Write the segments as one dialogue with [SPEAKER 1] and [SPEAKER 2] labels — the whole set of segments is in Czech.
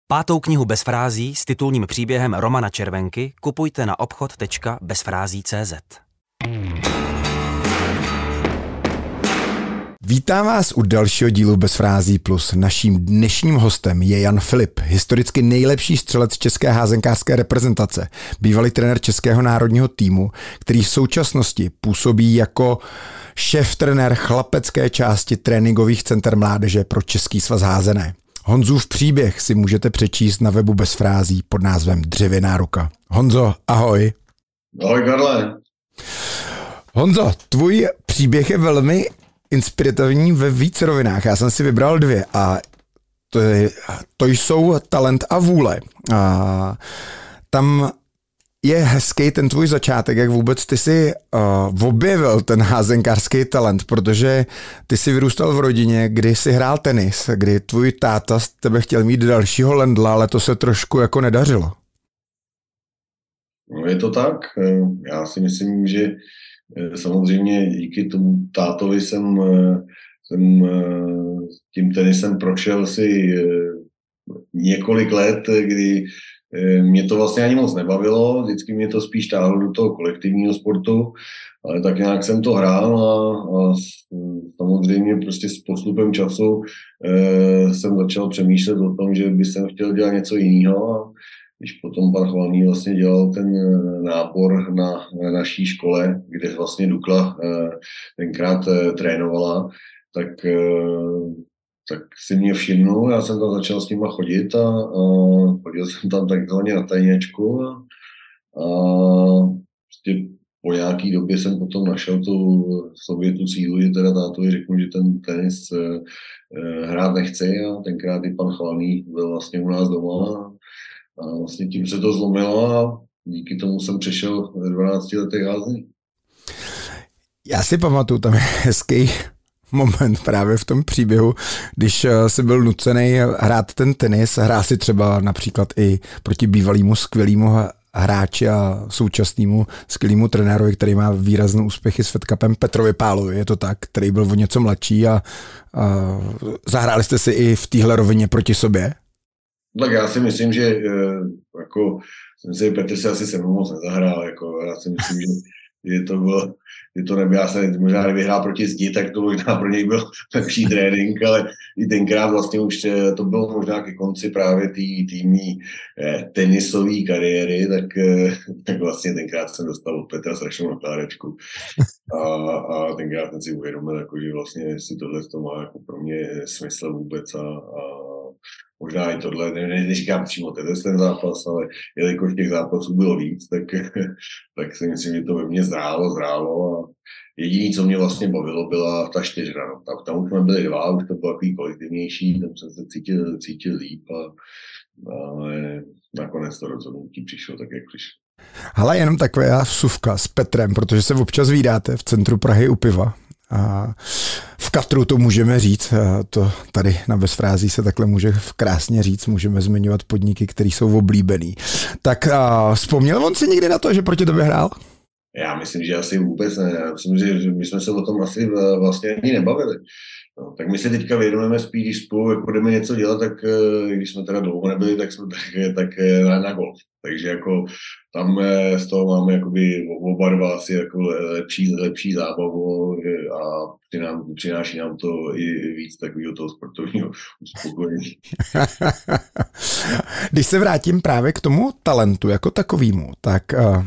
[SPEAKER 1] 5. knihu Bez frází s titulním příběhem Romana Červenky kupujte na obchod.bezfrází.cz.
[SPEAKER 2] Vítám vás u dalšího dílu Bez frází plus. Naším dnešním hostem je Jan Filip, historicky nejlepší střelec české házenkářské reprezentace, bývalý trenér českého národního týmu, který v současnosti působí jako šéf-trenér chlapecké části tréninkových center mládeže pro Český svaz házené. Honzův příběh si můžete přečíst na webu Bez frází pod názvem Dřevěná ruka. Honzo, ahoj.
[SPEAKER 3] Ahoj, Karle.
[SPEAKER 2] Honzo, tvůj příběh je velmi inspirativní ve víc rovinách. Já jsem si vybral 2 a to jsou talent a vůle. A tam je hezký ten tvůj začátek, jak vůbec ty si objevil ten házenkářský talent, protože ty si vyrůstal v rodině, kdy si hrál tenis, kdy tvůj táta z tebe chtěl mít dalšího Lendla, ale to se trošku jako nedařilo.
[SPEAKER 3] No je to tak. Já si myslím, že samozřejmě díky tomu tátovi jsem tím tenisem prošel si několik let, kdy mě to vlastně ani moc nebavilo, vždycky mě to spíš táhlo do toho kolektivního sportu, ale tak nějak jsem to hrál a samozřejmě prostě s postupem času jsem začal přemýšlet o tom, že bych chtěl dělat něco jiného a když potom pan Chvalný vlastně dělal ten nábor na naší škole, kde vlastně Dukla tenkrát trénovala, tak si mě všimnul, já jsem tam začal s nima chodit a chodil jsem tam takzvaně na tajněčku a prostě po nějaký době jsem potom našel sobě tu sílu, že teda tátovi řeknu, že ten tenis hrát nechci a tenkrát i pan Chvalný byl vlastně u nás doma a vlastně tím se to zlomilo a díky tomu jsem přešel ve 12 letech házení.
[SPEAKER 2] Já si pamatuju, tam je hezký moment právě v tom příběhu, když jsi byl nucený hrát ten tenis, hrál si třeba například i proti bývalému skvělému hráči a současnému skvělému trenérovi, který má výrazné úspěchy s Fed Cupem, Petrovi Pálovi, je to tak, který byl o něco mladší a zahráli jste si i v téhle rovině proti sobě?
[SPEAKER 3] Tak já si myslím, že jako Petr se asi se mnou moc nezahrál, jako já si myslím, že to nebyl, já jsem možná nevyhrál proti zdi, tak to možná pro něj byl lepší trénink, ale i tenkrát vlastně už to bylo možná ke konci právě té mý tenisové kariéry, tak vlastně tenkrát jsem dostal od Petra strašnou nakládečku a tenkrát jsem si uvědomil, jako, že vlastně si tohle to má jako pro mě smysl vůbec a možná i tohle, neříkám přímo ten zápas, ale jelikož těch zápasů bylo víc, tak si myslím, že to ve mně zrálo a jediné, co mě vlastně bavilo, byla ta 4. No. Tam už jsme byli 2, už to bylo takový kolektivnější, tam jsem se cítil líp ale nakonec to rozhodnutí přišlo tak, jak přišlo.
[SPEAKER 2] Ale jenom taková vsuvka s Petrem, protože se občas vídáte v centru Prahy u piva. A v Katru to můžeme říct, to tady na Bez frází se takhle může krásně říct, můžeme zmiňovat podniky, které jsou oblíbený. Tak vzpomněl on si někdy na to, že proti tobě hrál?
[SPEAKER 3] Já myslím, že asi vůbec ne. Já myslím, že my jsme se o tom asi vlastně ani nebavili. No, tak my se teďka věnujeme spíš, když spolu jako jdeme něco dělat, tak když jsme teda dlouho nebyli, tak jsme tak na golf. Takže jako tam z toho máme jakoby oba dva asi jako lepší zábavu a přináší nám to i víc takového toho sportovního uspokojení.
[SPEAKER 2] Když se vrátím právě k tomu talentu jako takovému, tak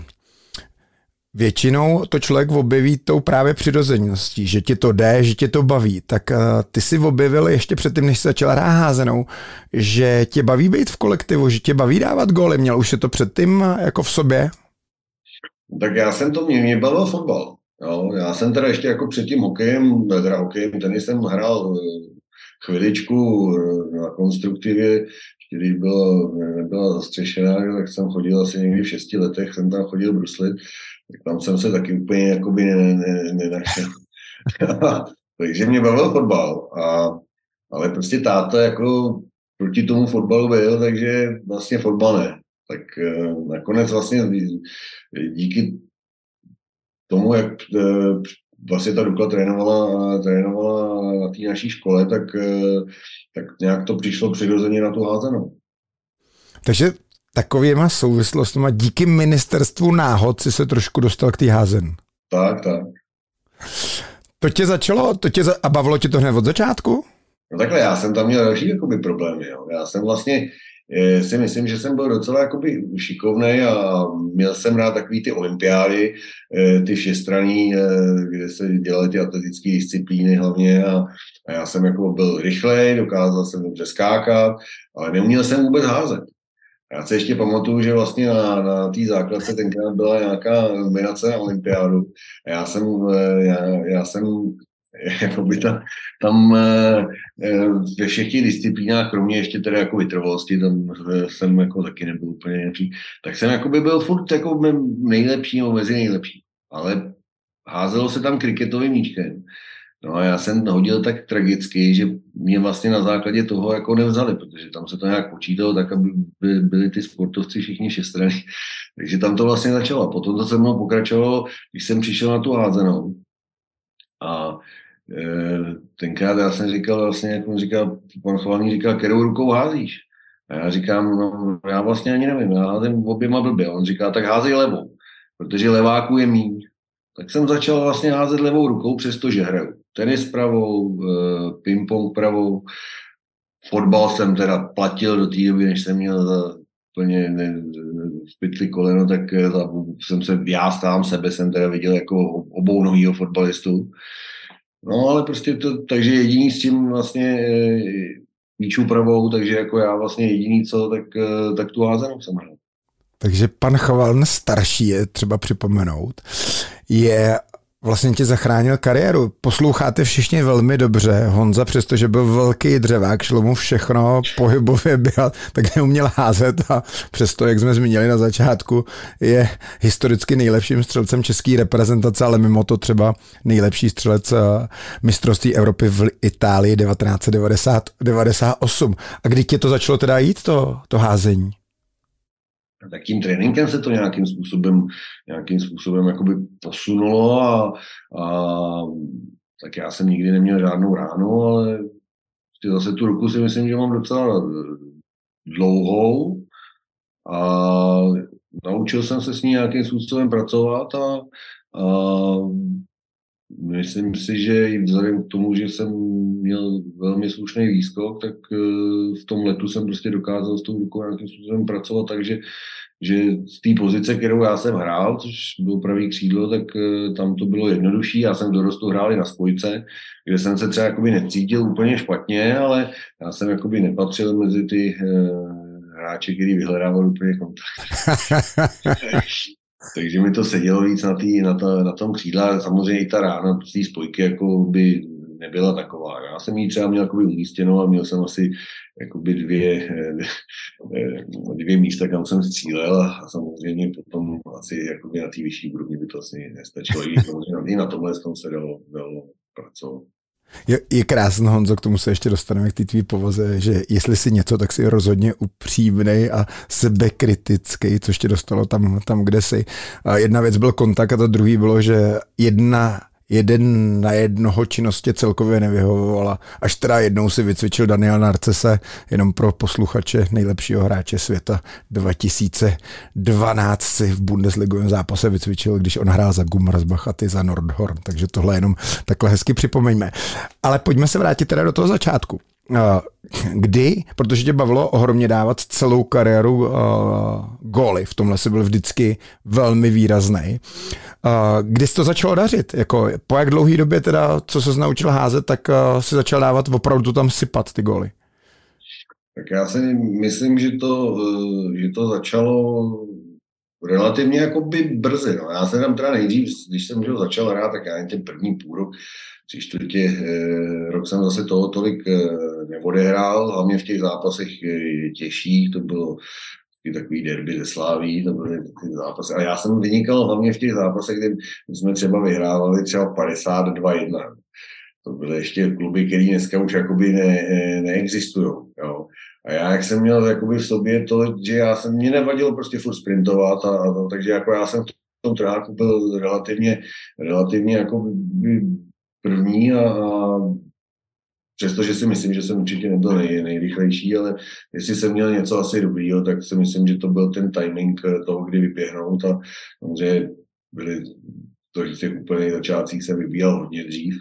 [SPEAKER 2] většinou to člověk objeví tou právě přirozeností, že ti to jde, že tě to baví. Tak ty si objevil ještě předtím, než jsi začal hrát házenou, že tě baví být v kolektivu, že tě baví dávat góly. Měl už je to předtím jako v sobě?
[SPEAKER 3] Tak já jsem mě bavil fotbal. Jo. Já jsem teda ještě jako před tím hokejem, tenisem hrál chviličku na konstruktivě, když nebyla zastřešená, tak jsem chodil asi někdy v 6 letech, jsem tam chodil bruslit, tak tam jsem se taky úplně jakoby nenašel. Takže mě bavil fotbal, ale prostě táta jako proti tomu fotbalu byl, takže vlastně fotbal ne. Tak nakonec vlastně díky tomu, jak vlastně ta Dukla trénovala na té naší škole, tak nějak to přišlo přirozeně na tu házenou.
[SPEAKER 2] Takže takovýma souvislostmi díky ministerstvu náhod si se trošku dostal k té házen.
[SPEAKER 3] Tak.
[SPEAKER 2] A bavilo tě to hned od začátku?
[SPEAKER 3] No takhle, já jsem tam měl další jakoby problémy. Jo. Já jsem vlastně si myslím, že jsem byl docela jakoby šikovnej a měl jsem rád takový ty olympiády, ty všestranný, kde se dělaly ty atletické disciplíny hlavně a já jsem jako byl rychlej, dokázal jsem dobře skákat, ale neuměl jsem vůbec házet. Já se ještě pamatuju, že vlastně na té základce tenkrát byla nějaká nominace na olympiádu a já jsem jakoby tam ve všech těch disciplínách, kromě ještě teda jako vytrvalosti, tam jsem jako taky nebyl úplně nejlepší, tak jsem jakoby byl furt jako nejlepší nebo mezi nejlepší, ale házelo se tam kriketovým míčkem. No a já jsem hodil tak tragicky, že mě vlastně na základě toho jako nevzali, protože tam se to nějak počítalo tak, aby byli ty sportovci všichni všestranní. Takže tam to vlastně začalo. Potom to se mnou pokračovalo, když jsem přišel na tu házenou. A tenkrát já jsem říkal vlastně, jak on říkal, pan Chvalný říkal, kterou rukou házíš? A já říkám, no já vlastně ani nevím, já házím oběma blbě. On říká, tak házej levou, protože leváků je míň. Tak jsem začal vlastně házet levou rukou, přestože hraju tenis pravou, ping-pong pravou, fotbal jsem teda platil do té doby, než jsem měl úplně v pytli koleno, tak jsem já sám sebe jsem teda viděl jako obounohýho fotbalistu. No ale prostě takže jediný s tím vlastně míču pravou, takže jako já vlastně jediný co, tak tu házenou jsem hrál.
[SPEAKER 2] Takže pan Chvaln starší je třeba připomenout, vlastně ti zachránil kariéru. Posloucháte všichni velmi dobře. Honza, přestože byl velký dřevák, šlo mu všechno pohybově běhat, tak neuměl házet a přesto, jak jsme zmínili na začátku, je historicky nejlepším střelcem české reprezentace, ale mimo to třeba nejlepší střelec mistrovství Evropy v Itálii 1998. A kdy tě to začalo teda jít, to házení?
[SPEAKER 3] Tak tím tréninkem se to nějakým způsobem jakoby posunulo a tak já jsem nikdy neměl žádnou ránu, ale zase tu ruku si myslím, že mám docela dlouhou a naučil jsem se s ní nějakým způsobem pracovat a myslím si, že i vzhledem k tomu, že jsem měl velmi slušný výskok, tak v tom letu jsem prostě dokázal s tou rukou nějakým způsobem pracovat, takže že z té pozice, kterou já jsem hrál, což bylo pravý křídlo, tak tam to bylo jednodušší. Já jsem dorostu hrál i na spojce, kde jsem se třeba jakoby necítil úplně špatně, ale já jsem jakoby nepatřil mezi ty hráče, který vyhledával úplně kontakt. Takže mi to sedělo víc na tom křídle, samozřejmě i ta rána z té spojky jako by nebyla taková. Já jsem ji třeba měl jakoby umístěnou a měl jsem asi jakoby dvě místa, kam jsem střílel a samozřejmě potom asi jakoby na té vyšší úrovni by to asi nestačilo. I na tomhle tom se dalo pracovat.
[SPEAKER 2] Je krásný, Honzo, k tomu se ještě dostaneme k té tvý povaze, že jestli si něco, tak si rozhodně upřímnej a sebekritický, což tě dostalo tam, kde jsi. A jedna věc byl kontakt a to druhý bylo, že jeden na jednoho činnosti celkově nevyhovovala. Až teda jednou si vycvičil Daniel Narcese, jenom pro posluchače, nejlepšího hráče světa 2012 si v Bundesligovém zápase vycvičil, když on hrál za Gummersbach a ty za Nordhorn. Takže tohle jenom takhle hezky připomeňme. Ale pojďme se vrátit teda do toho začátku. Kdy, protože tě bavilo ohromně dávat celou kariéru góly, v tomhle jsi byl vždycky velmi výrazný. Kdy jsi to začalo dařit? Jako, po jak dlouhý době teda, co ses naučil házet, tak si začal dávat opravdu tam sypat ty góly?
[SPEAKER 3] Tak já si myslím, že to začalo relativně jakoby brzy. No. Já jsem tam teda nejdřív, když jsem začal hrát, tak já jen ten první půl rok, 3/4 rok jsem zase toho tolik neodehrál, hlavně v těch zápasech těžších, to bylo takový derby ze Sláví, to byly ty zápasy. A já jsem vynikal hlavně v těch zápasech, kde jsme třeba vyhrávali třeba 52-1. To byly ještě kluby, které dneska už jakoby neexistují. Jo. A já, jak jsem měl jakoby v sobě to, že mě nevadilo prostě furt sprintovat, takže jako já jsem v tom tráku byl relativně jako první a přestože si myslím, že jsem určitě nebyl nejrychlejší, ale jestli jsem měl něco asi dobrýho, tak si myslím, že to byl ten timing toho, kdy vyběhnout a samozřejmě byli to, že v těch úplných začátcích jsem vybíjel hodně dřív.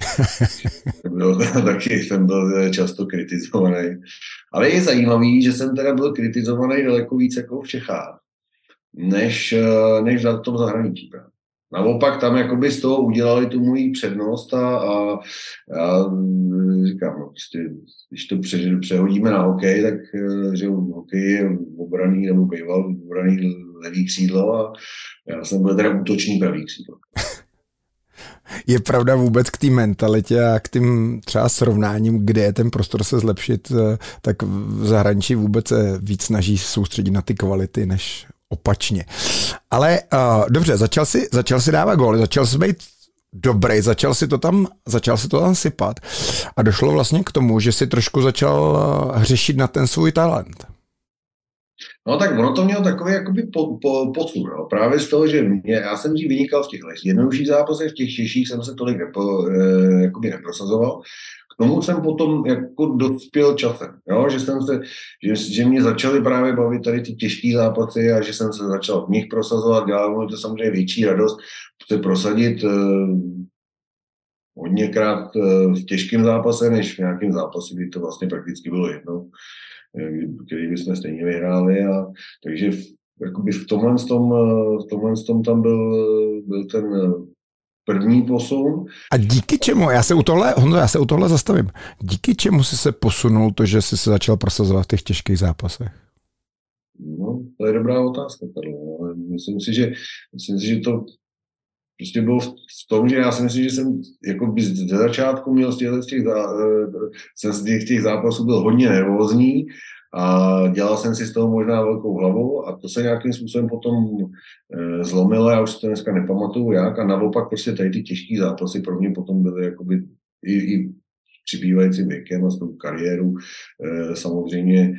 [SPEAKER 3] Taky jsem byl často kritizovaný. Ale je zajímavý, že jsem teda byl kritizovaný daleko víc jako v Čechách, než v tom zahraničí. Naopak tam jakoby z toho udělali tu moji přednost a já říkám, no, prostě, když to přehodíme na hokej, tak že hokej je obraný nebo býval obraný levý křídlo a já jsem byl teda útočný pravý křídlo.
[SPEAKER 2] Je pravda vůbec k té mentalitě a k tím třeba srovnáním, kde je ten prostor se zlepšit, tak v zahraničí vůbec se víc snaží soustředit na ty kvality, než opačně. Ale dobře, začal si dávat góly, začal si být dobrý, začal si to tam sypat a došlo vlastně k tomu, že si trošku začal hřešit na ten svůj talent.
[SPEAKER 3] No tak ono to mělo takový jakoby posun, no. Právě z toho, že já jsem dřív vynikal v těch jednodušších zápasech, v těch těžších jsem se tolik jakoby neprosazoval. K tomu jsem potom jako dospěl časem, jo? Že mě začaly právě bavit tady ty těžké zápasy a že jsem se začal v nich prosazovat, dělalo to samozřejmě větší radost se prosadit hodněkrát v těžkém zápase, než v nějakém zápase, kdy to vlastně prakticky bylo jedno, který bychom stejně vyhráli. Takže jakoby v tomhle tam byl ten první posun.
[SPEAKER 2] A díky čemu? Já se u tohle zastavím. Díky čemu jsi se posunul to, že jsi se začal prosazovat v těch těžkých zápasech?
[SPEAKER 3] No, to je dobrá otázka, ale myslím si, že to prostě bylo v tom, že já si myslím, že jsem jako ze začátku měl z těch zápasů byl hodně nervózní a dělal jsem si z toho možná velkou hlavu a to se nějakým způsobem potom zlomilo, já už si to dneska nepamatuju jak a naopak prostě tady ty těžký zápasy pro mě potom byly jakoby i přibývajícím věkem a s tou kariéru samozřejmě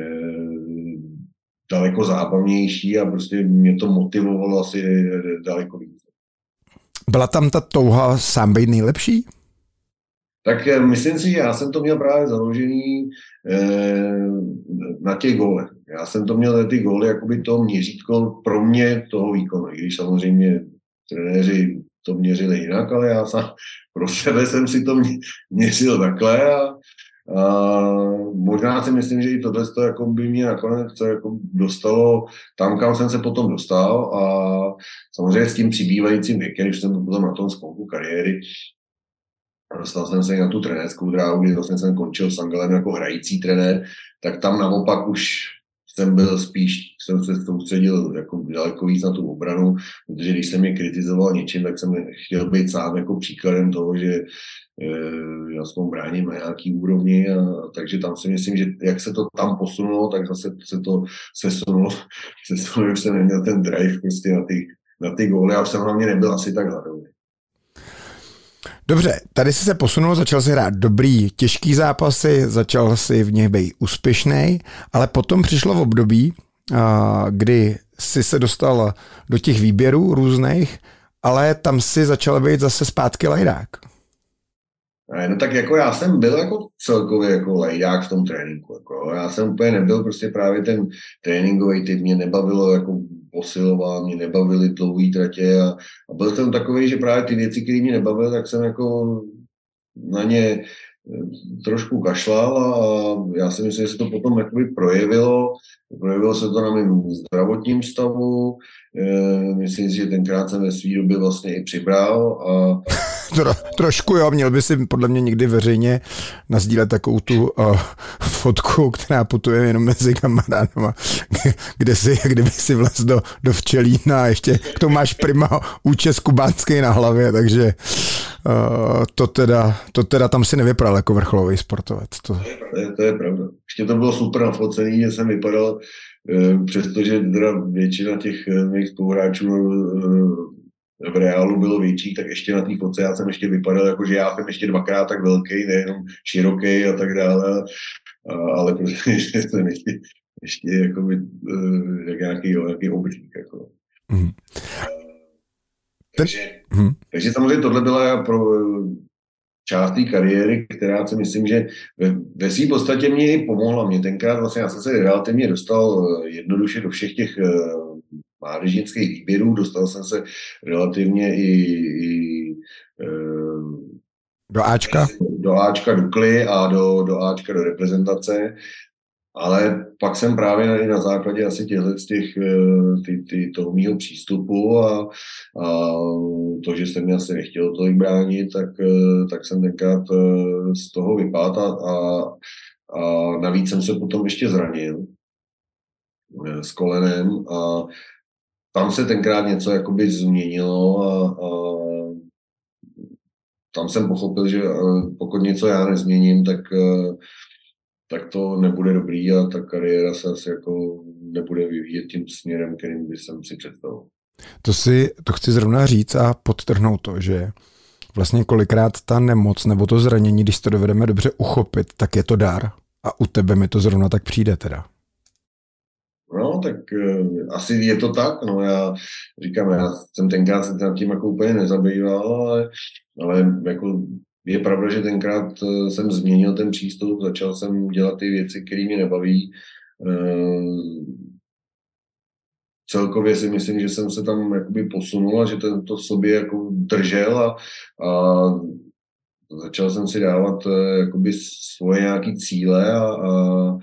[SPEAKER 3] daleko zábavnější a prostě mě to motivovalo asi daleko víc.
[SPEAKER 2] Byla tam ta touha sám být nejlepší?
[SPEAKER 3] Tak myslím si, že já jsem to měl právě založený na těch gólech. Já jsem to měl ty góly jakoby to měřítko pro mě toho výkonu. I když samozřejmě trenéři to měřili jinak, ale já sám pro sebe jsem si to měřil takhle a možná si myslím, že i tohle jako by mě nakonec jako dostalo tam, kam jsem se potom dostal a samozřejmě s tím přibývajícím věkem, když jsem potom na tom sklonku kariéry dostal jsem se na tu trenérskou dráhu, kdy vlastně jsem končil s Angelem jako hrající trenér, tak tam naopak už jsem se soustředil jako daleko víc na tu obranu, protože když jsem je kritizoval něčím, tak jsem chtěl být sám jako příkladem toho, že já aspoň bráním na nějaký úrovni, takže tam si myslím, že jak se to tam posunulo, tak zase se to sesunulo, už jsem neměl ten drive prostě na ty góly a už jsem hlavně nebyl asi tak hladový.
[SPEAKER 2] Dobře, tady jsi se posunul, začal si hrát dobrý, těžký zápasy, začal si v nich být úspěšný, ale potom přišlo v období, kdy jsi se dostal do těch výběrů různých, ale tam si začal být zase zpátky lajdák.
[SPEAKER 3] No tak jako já jsem byl jako celkově jako lajdák v tom tréninku. Jako. Já jsem úplně nebyl prostě právě ten tréninkový typ, mě nebavilo jako posiloval, mě nebavily dlouhý tratě a byl jsem takový, že právě ty věci, které mě nebavily, tak jsem jako na ně trošku kašlal a já si myslím, že se to potom jakoby projevilo se to na mém zdravotním stavu, myslím si, že tenkrát jsem ve svý době vlastně i přibral a
[SPEAKER 2] Trošku jo, měl by si podle mě někdy veřejně nasdílet takovou tu fotku, která putuje jenom mezi kamarádama, kdyby si vlez do včelína a ještě k tomu máš prima účes kubánský na hlavě, takže to teda tam si nevypadal jako vrcholový sportovec.
[SPEAKER 3] To je pravda. Ještě to bylo super nafocený, že jsem vypadal, přestože teda většina těch mých spoluhráčů v Reálu bylo větší, tak ještě na té fotce já jsem ještě vypadal, jako že já jsem ještě dvakrát tak velký, nejenom široký a tak dále, ale protože jsem ještě jako nějaký obytník. Jako. Mm. Takže samozřejmě tohle byla část té kariéry, která si myslím, že ve své podstatě mě i pomohla. Mě tenkrát vlastně, já jsem se relativně dostal jednoduše do všech těch mládežnických výběrů, dostal jsem se relativně i
[SPEAKER 2] do Ačka?
[SPEAKER 3] Do Ačka Dukly a do Ačka do reprezentace, ale pak jsem právě i na základě asi toho mýho přístupu a to, že jsem mi asi nechtěl tolik bránit, tak jsem tenkrát z toho vypadl a navíc jsem se potom ještě zranil s kolenem a tam se tenkrát něco jakoby změnilo a tam jsem pochopil, že pokud něco já nezměním, tak to nebude dobrý a ta kariéra se asi jako nebude vyvíjet tím směrem, kterým by jsem si představil.
[SPEAKER 2] To chci zrovna říct a podtrhnout to, že vlastně kolikrát ta nemoc nebo to zranění, když to dovedeme dobře uchopit, tak je to dar a u tebe mi to zrovna tak přijde teda.
[SPEAKER 3] No, tak asi je to tak, no já říkám, já jsem tenkrát se nad tím jako úplně nezabýval, ale jako je pravda, že tenkrát jsem změnil ten přístup, začal jsem dělat ty věci, které mě nebaví. Celkově si myslím, že jsem se tam jakoby posunul a že to sobě jako držel a začal jsem si dávat jakoby svoje nějaké cíle a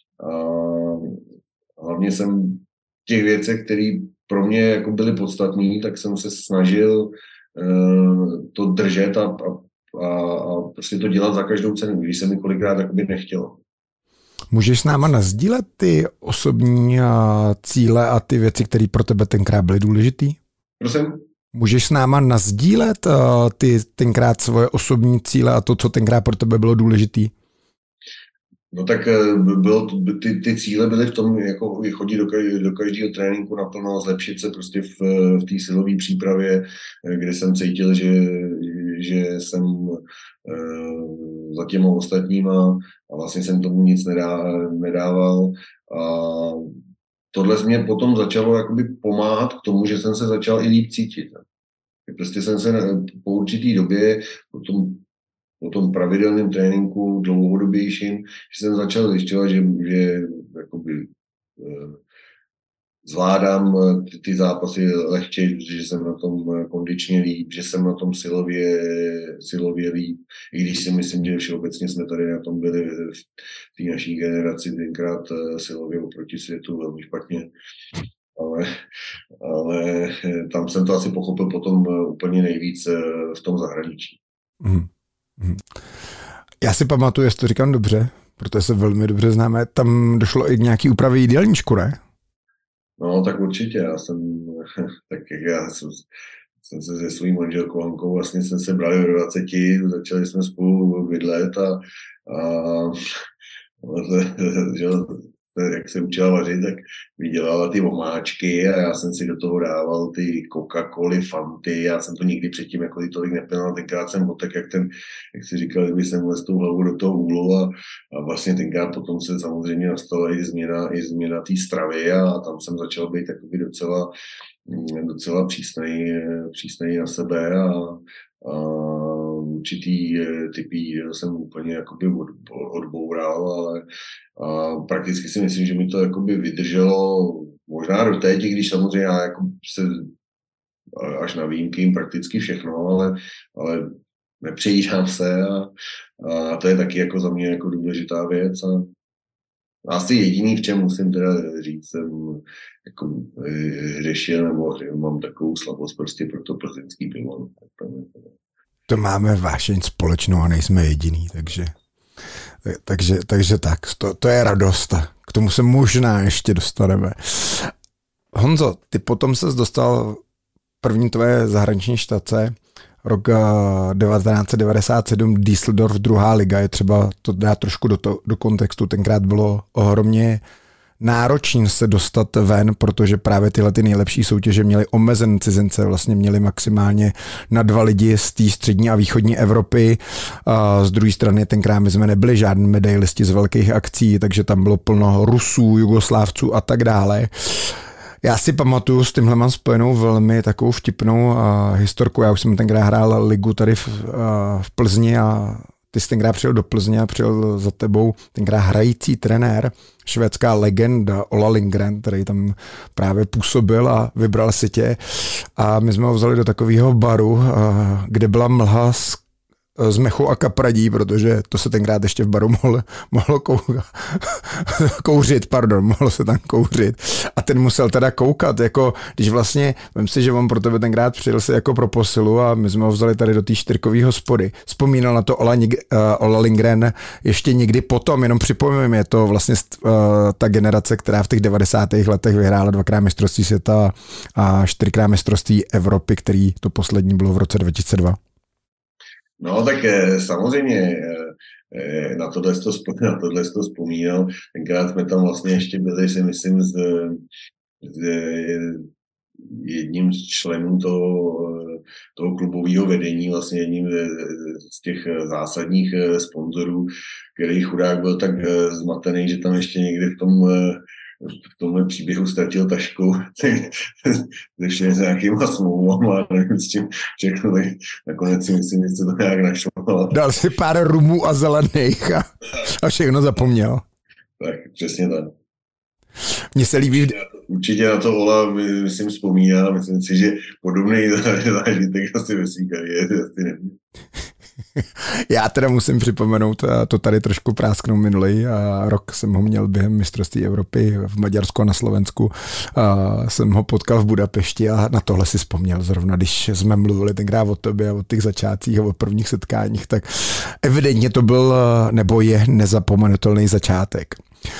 [SPEAKER 3] hlavně jsem těch věcech, které pro mě jako byly podstatné, tak jsem se snažil to držet a prostě to dělat za každou cenu, když se mi kolikrát jakoby nechtělo.
[SPEAKER 2] Můžeš s náma nasdílet ty osobní cíle a ty věci, které pro tebe tenkrát byly důležitý?
[SPEAKER 3] Prosím?
[SPEAKER 2] Můžeš s náma nasdílet ty tenkrát svoje osobní cíle a to, co tenkrát pro tebe bylo důležitý?
[SPEAKER 3] No tak ty cíle byly v tom, jako chodit do každého tréninku naplno, zlepšit se prostě v té silové přípravě, kde jsem cítil, že jsem za těma ostatníma a vlastně jsem tomu nic nedával. A tohle mě potom začalo jakoby pomáhat k tomu, že jsem se začal i líp cítit. Prostě jsem se po určitý době, po tom pravidelném tréninku dlouhodobějším, že jsem začal zjišťovat, že jakoby, zvládám ty zápasy lehčej, že jsem na tom kondičně líp, že jsem na tom silově líp, i když si myslím, že všeobecně jsme tady na tom byli v té naší generaci tenkrát silově oproti světu velmi špatně. Ale tam jsem to asi pochopil potom úplně nejvíc v tom zahraničí.
[SPEAKER 2] Já si pamatuju, jestli to říkám dobře, protože se velmi dobře známe, tam došlo i k nějaký úpravě jídelníčku, ne?
[SPEAKER 3] No, tak určitě, já jsem se se svým manželkou Hankou vlastně jsme se brali v 20, začali jsme spolu bydlet a jak se učila vařit, tak vydělala ty omáčky a já jsem si do toho dával ty Coca-Coly, Fanty, já jsem to nikdy předtím jako tolik nepil, ale tenkrát jsem otek, jak si říkal, kdyby jsem vlez tou hlavu do toho úlu a vlastně tenkrát potom se samozřejmě nastala i změna té stravy a tam jsem začal být takový docela přísnej na sebe a určitý typy jídel jsem úplně jakoby odboural, ale prakticky si myslím, že mi to jakoby vydrželo možná do teď, když samozřejmě já jako se až na výjimky jim prakticky všechno, ale nepřejížám se a to je taky jako za mě jako důležitá věc a asi jediný, v čem musím teda říct, jsem jako řešil nebo mám takovou slabost prostě pro to plzeňský pivo.
[SPEAKER 2] To máme vášeň společnou a nejsme jediný, takže tak, to je radost. K tomu se možná ještě dostaneme. Honzo, ty potom ses dostal první tvoje zahraniční štace, rok 1997, Düsseldorf, 2. liga, je třeba to dát trošku do kontextu, tenkrát bylo ohromně náročný se dostat ven, protože právě tyhle ty nejlepší soutěže měly omezené cizince, vlastně měly maximálně na 2 lidi z té střední a východní Evropy. A z druhé strany tenkrát my jsme nebyli žádní medailisti z velkých akcí, takže tam bylo plno Rusů, Jugoslávců a tak dále. Já si pamatuju, s tímhle mám spojenou velmi takovou vtipnou historku. Já už jsem tenkrát hrál ligu tady v Plzni a ty jsi tenkrát přijel do Plzně a přijel za tebou tenkrát hrající trenér, švédská legenda Ola Lindgren, který tam právě působil a vybral si tě. A my jsme ho vzali do takového baru, kde byla mlha z mechu a kapradí, protože to se tenkrát ještě v baru mohlo mohlo se tam kouřit. A ten musel teda koukat, jako když vlastně, vem si, že on pro tebe tenkrát přijel si jako pro posilu a my jsme ho vzali tady do té čtyřkový hospody. Vzpomínal na to Ola Lindgren ještě někdy potom, jenom připomínám, je to vlastně ta generace, která v těch 90. letech vyhrála 2krát mistrovství světa a 4krát mistrovství Evropy, který to poslední bylo v roce 2002.
[SPEAKER 3] No tak samozřejmě na tohle to vzpomínal. Tenkrát jsme tam vlastně ještě byli, si myslím, s jedním z členů toho klubového vedení, vlastně jedním z těch zásadních sponzorů, který chudák byl tak zmatený, že tam ještě někdy v tomhle příběhu ztratil tašku, se všemi nějakýma smlouvama, nevím s čím všechno, tak nakonec si myslím, že se to nějak našlo.
[SPEAKER 2] Dal si pár rumů a zelených a všechno zapomněl.
[SPEAKER 3] Tak, přesně tak.
[SPEAKER 2] Mně se líbí...
[SPEAKER 3] Určitě na to Ola, myslím, vzpomíná, myslím si, že podobný zážitek asi ve svý kariéře asi neměl.
[SPEAKER 2] Já teda musím připomenout, to tady trošku prásknou minulý rok jsem ho měl během mistrovství Evropy v Maďarsku a na Slovensku. Jsem ho potkal v Budapešti a na tohle si vzpomněl zrovna, když jsme mluvili tenkrát o tobě a o těch začátcích a o prvních setkáních, tak evidentně to byl nebo je nezapomenutelný začátek.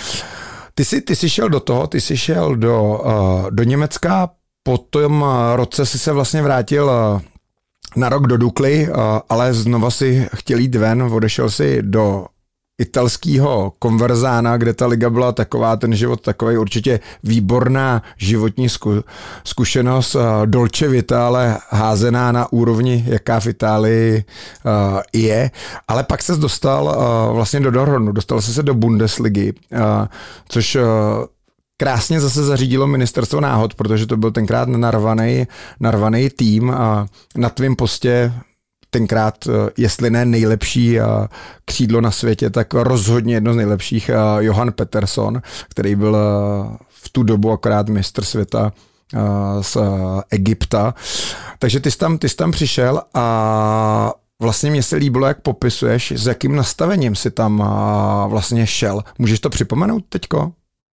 [SPEAKER 2] Ty jsi šel do toho, ty jsi šel do Německa, po tom roce si se vlastně vrátil na rok do Dukly, ale znova si chtěl jít ven, odešel si do italského Converzána, kde ta liga byla taková, ten život takový určitě výborná životní zkušenost, dolce vita, ale házená na úrovni, jaká v Itálii je. Ale pak ses dostal vlastně do Dortmundu, dostal se do Bundesligy, což krásně zase zařídilo ministerstvo náhod, protože to byl tenkrát narvaný tým a na tvém postě tenkrát, jestli ne nejlepší křídlo na světě, tak rozhodně jedno z nejlepších Johan Pettersson, který byl v tu dobu akorát mistr světa z Egypta. Takže ty jsi tam přišel a vlastně mě se líbilo, jak popisuješ, s jakým nastavením si tam vlastně šel. Můžeš to připomenout teďko?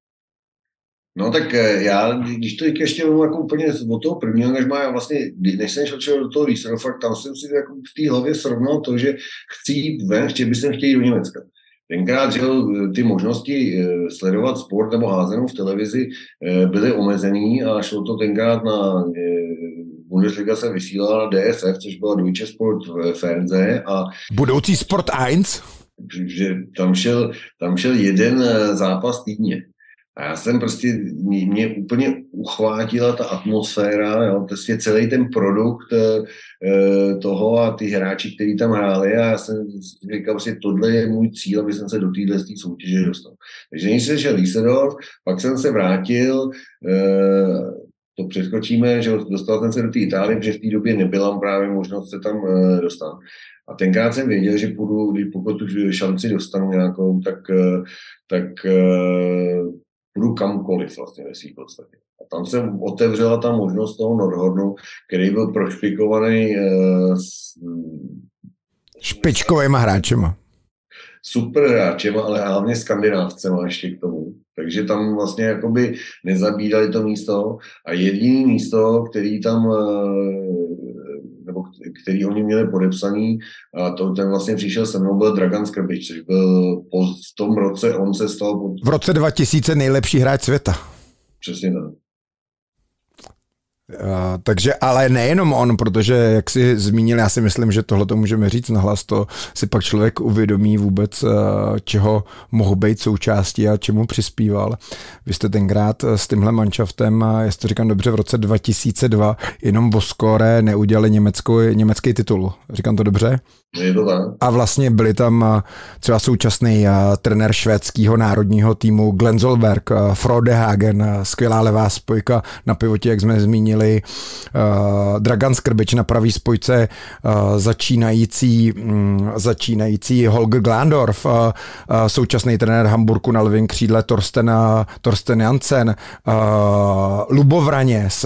[SPEAKER 3] No tak já, když to ještě jako úplně od toho prvního angažmá, já vlastně, než jsem šel do toho Düsseldorfu, tam jsem si jako v té hlavě srovnal to, že chci jít ven, bych jít do Německa. Tenkrát, že ty možnosti sledovat sport nebo házenou v televizi byly omezený a šlo to tenkrát na Bundesliga se vysílala na DSF, což byla Deutsche Sport Fernseh a
[SPEAKER 2] budoucí Sport 1?
[SPEAKER 3] Že tam šel jeden zápas týdně. A já jsem prostě, mě úplně uchvátila ta atmosféra, jo, prostě celý ten produkt toho a ty hráči, kteří tam hráli a já jsem říkal, prostě tohle je můj cíl, aby jsem se do téhle soutěže dostal. Takže než jsem šel Düsseldorf, pak jsem se vrátil, to přeskočíme, že dostal jsem se do té Itálie, protože v té době nebyla právě možnost se tam dostat. A tenkrát jsem věděl, že pokud tu šanci dostanu nějakou, tak půjdu kamkoliv vlastně ve svým podstatě. A tam se otevřela ta možnost toho Nordhornu, který byl prošpikovaný
[SPEAKER 2] špičkovýma hráčema.
[SPEAKER 3] Super hráčema, ale hlavně skandinávcema ještě k tomu. Takže tam vlastně jakoby nezabídali to místo a jediný místo, který tam nebo který oni měli podepsaný, a ten vlastně přišel se mnou, byl Dragan Skrbić, což byl v tom roce, on se stal...
[SPEAKER 2] V roce 2000 nejlepší hráč světa.
[SPEAKER 3] Přesně tak.
[SPEAKER 2] Takže, ale nejenom on, protože jak si zmínil, já si myslím, že tohle to můžeme říct nahlas, to si pak člověk uvědomí vůbec, čeho mohl být součástí a čemu přispíval. Vy jste tenkrát s tímhle manšaftem, jestli to říkám dobře, v roce 2002 jenom Boskore neudělali německý titul. Říkám to dobře?
[SPEAKER 3] Je to tak.
[SPEAKER 2] A vlastně byli tam třeba současný trenér švédského národního týmu Glenn Solberg, Frode Hagen, skvělá levá spojka na pivotě, jak jsme zmínili, Dragan Skrbič na pravý spojce, začínající Holger Glandorf, současný trenér Hamburku na levém křídle Torsten Jansen, Lubo Vraněs,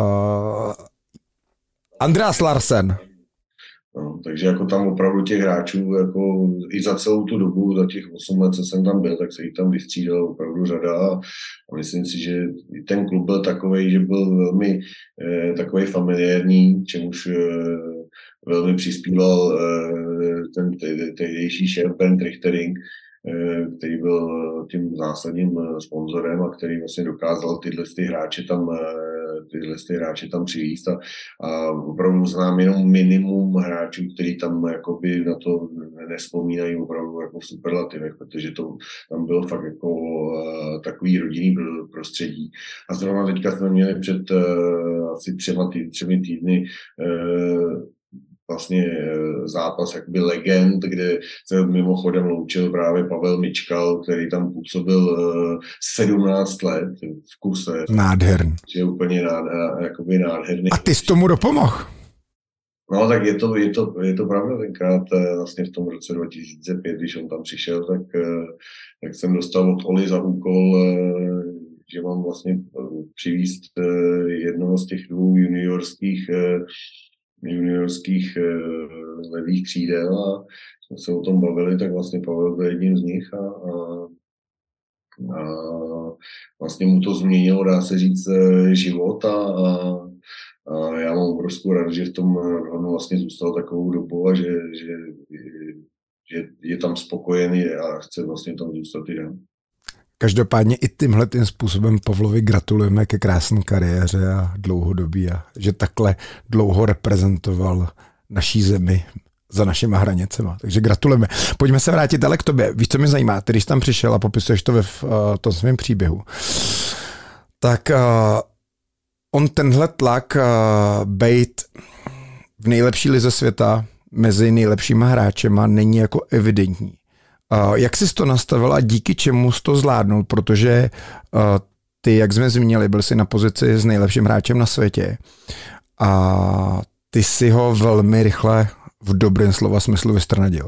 [SPEAKER 2] Andreas Larsen.
[SPEAKER 3] No, takže jako tam opravdu těch hráčů jako i za celou tu dobu, za těch 8 let, co jsem tam byl, tak se jich tam vystřídalo opravdu řada a myslím si, že ten klub byl takovej, že byl velmi takovej familiární, čemuž velmi přispíval ten tehdejší šéf Bernd Richtering, který byl tím zásadním sponzorem a který vlastně dokázal tyhle hráče tam přivést a opravdu znám jenom minimum hráčů, který tam jakoby na to nevzpomínají opravdu jako v superlativech, protože to tam bylo fakt jako takový rodinný prostředí. A zrovna teďka jsme měli před asi 3 týdny vlastně zápas jakoby legend, kde se mimochodem loučil právě Pavel Mičkal, který tam působil 17 let v kuse.
[SPEAKER 2] Nádherný.
[SPEAKER 3] Je úplně jakoby nádherný.
[SPEAKER 2] A ty jsi tomu dopomohl?
[SPEAKER 3] No tak je to pravda, tenkrát vlastně v tom roce 2005, když on tam přišel, tak jsem dostal od Oli za úkol, že mám vlastně přivízt jednoho z těch 2 juniorských levých křídel a jsme se o tom bavili, tak vlastně Pavel byl jedním z nich a vlastně mu to změnilo, dá se říct, život a já mám obrovskou rád, že v tom on vlastně zůstal takovou dobu a že je tam spokojený a chce vlastně tam zůstat i dál.
[SPEAKER 2] Každopádně i tímhletým způsobem Pavlovi gratulujeme ke krásné kariéře a dlouhodobí a že takhle dlouho reprezentoval naší zemi za našima hranicema. Takže gratulujeme. Pojďme se vrátit ale k tobě. Víš, co mě zajímá? Ty, když tam přišel a popisuješ to v tom svém příběhu, tak on tenhle tlak bejt v nejlepší lize světa mezi nejlepšíma hráčema není jako evidentní. Jak jsi to nastavil a díky čemu jsi to zvládnul? Protože ty, jak jsme zmínili, byl jsi na pozici s nejlepším hráčem na světě a ty si ho velmi rychle v dobrém slova smyslu vystrnadil.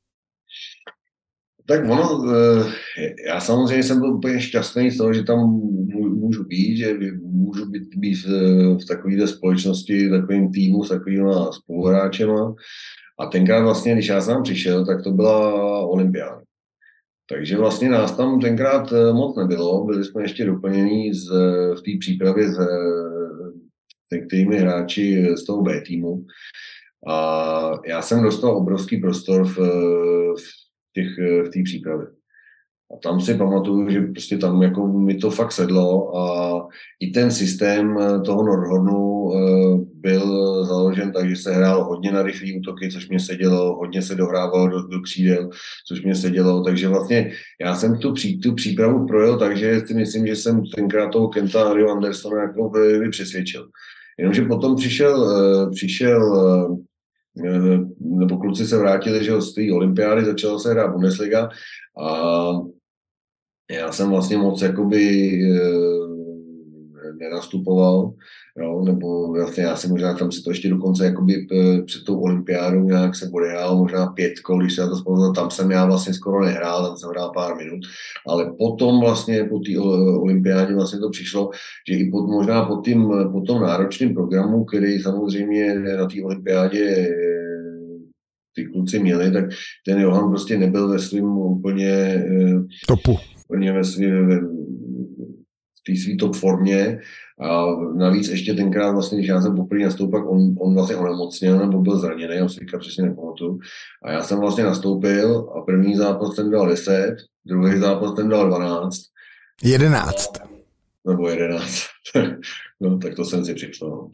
[SPEAKER 3] Tak já samozřejmě jsem byl úplně šťastný z toho, že tam můžu být, že můžu být v takovéhle společnosti, takovým týmu s takovými spoluhráčema. A tenkrát vlastně, když já jsem přišel, tak to byla olympiáda. Takže vlastně nás tam tenkrát moc nebylo, byli jsme ještě doplnění v té přípravě s některými hráči z toho B týmu. A já jsem dostal obrovský prostor v té přípravě. A tam si pamatuju, že prostě tam jako mi to fakt sedlo a i ten systém toho Nordhornu byl založen tak, že se hrálo hodně na rychlý útoky, což mě sedělo, hodně se dohrávalo do křídel, což mě sedělo, takže vlastně já jsem tu přípravu projel, takže si myslím, že jsem tenkrát toho Kenta Harryho Andersona jako přesvědčil. Jenomže potom přišel nebo kluci se vrátili, že z té olympiády začala se hrát Bundesliga a já jsem vlastně moc jakoby nenastupoval, jo, nebo vlastně já jsem možná tam si to ještě dokonce jakoby před tou olympiádou nějak se odehrál, možná 5 kol, když se na to vzpomněl, tam jsem já vlastně skoro nehrál, tam jsem hrál pár minut, ale potom vlastně po té olympiádě vlastně to přišlo, že i možná po tom náročném programu, který samozřejmě na té olympiádě ty kluci měli, tak ten Johan prostě nebyl ve svým úplně
[SPEAKER 2] topu.
[SPEAKER 3] Úplně v té svý top formě a navíc ještě tenkrát vlastně, když já jsem poprvé nastoupil, on vlastně onemocněl nebo byl zraněný, já si teďka přesně nepamatuju. A já jsem vlastně nastoupil a první zápas jsem dal 10, druhý zápas jsem dal 12.
[SPEAKER 2] 11.
[SPEAKER 3] Nebo 11. No, tak to jsem si přišel.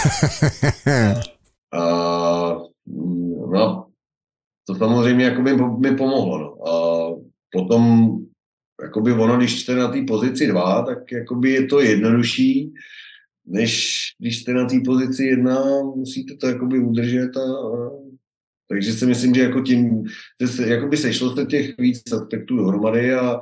[SPEAKER 3] No, to samozřejmě jakoby mi pomohlo. No. A potom jakoby ono, když jste na té pozici 2, tak jakoby je to jednodušší, než když jste na té pozici 1, musíte to jakoby udržet a Takže si myslím, že jako tím, jako by sešlo se těch víc aspektů dohromady a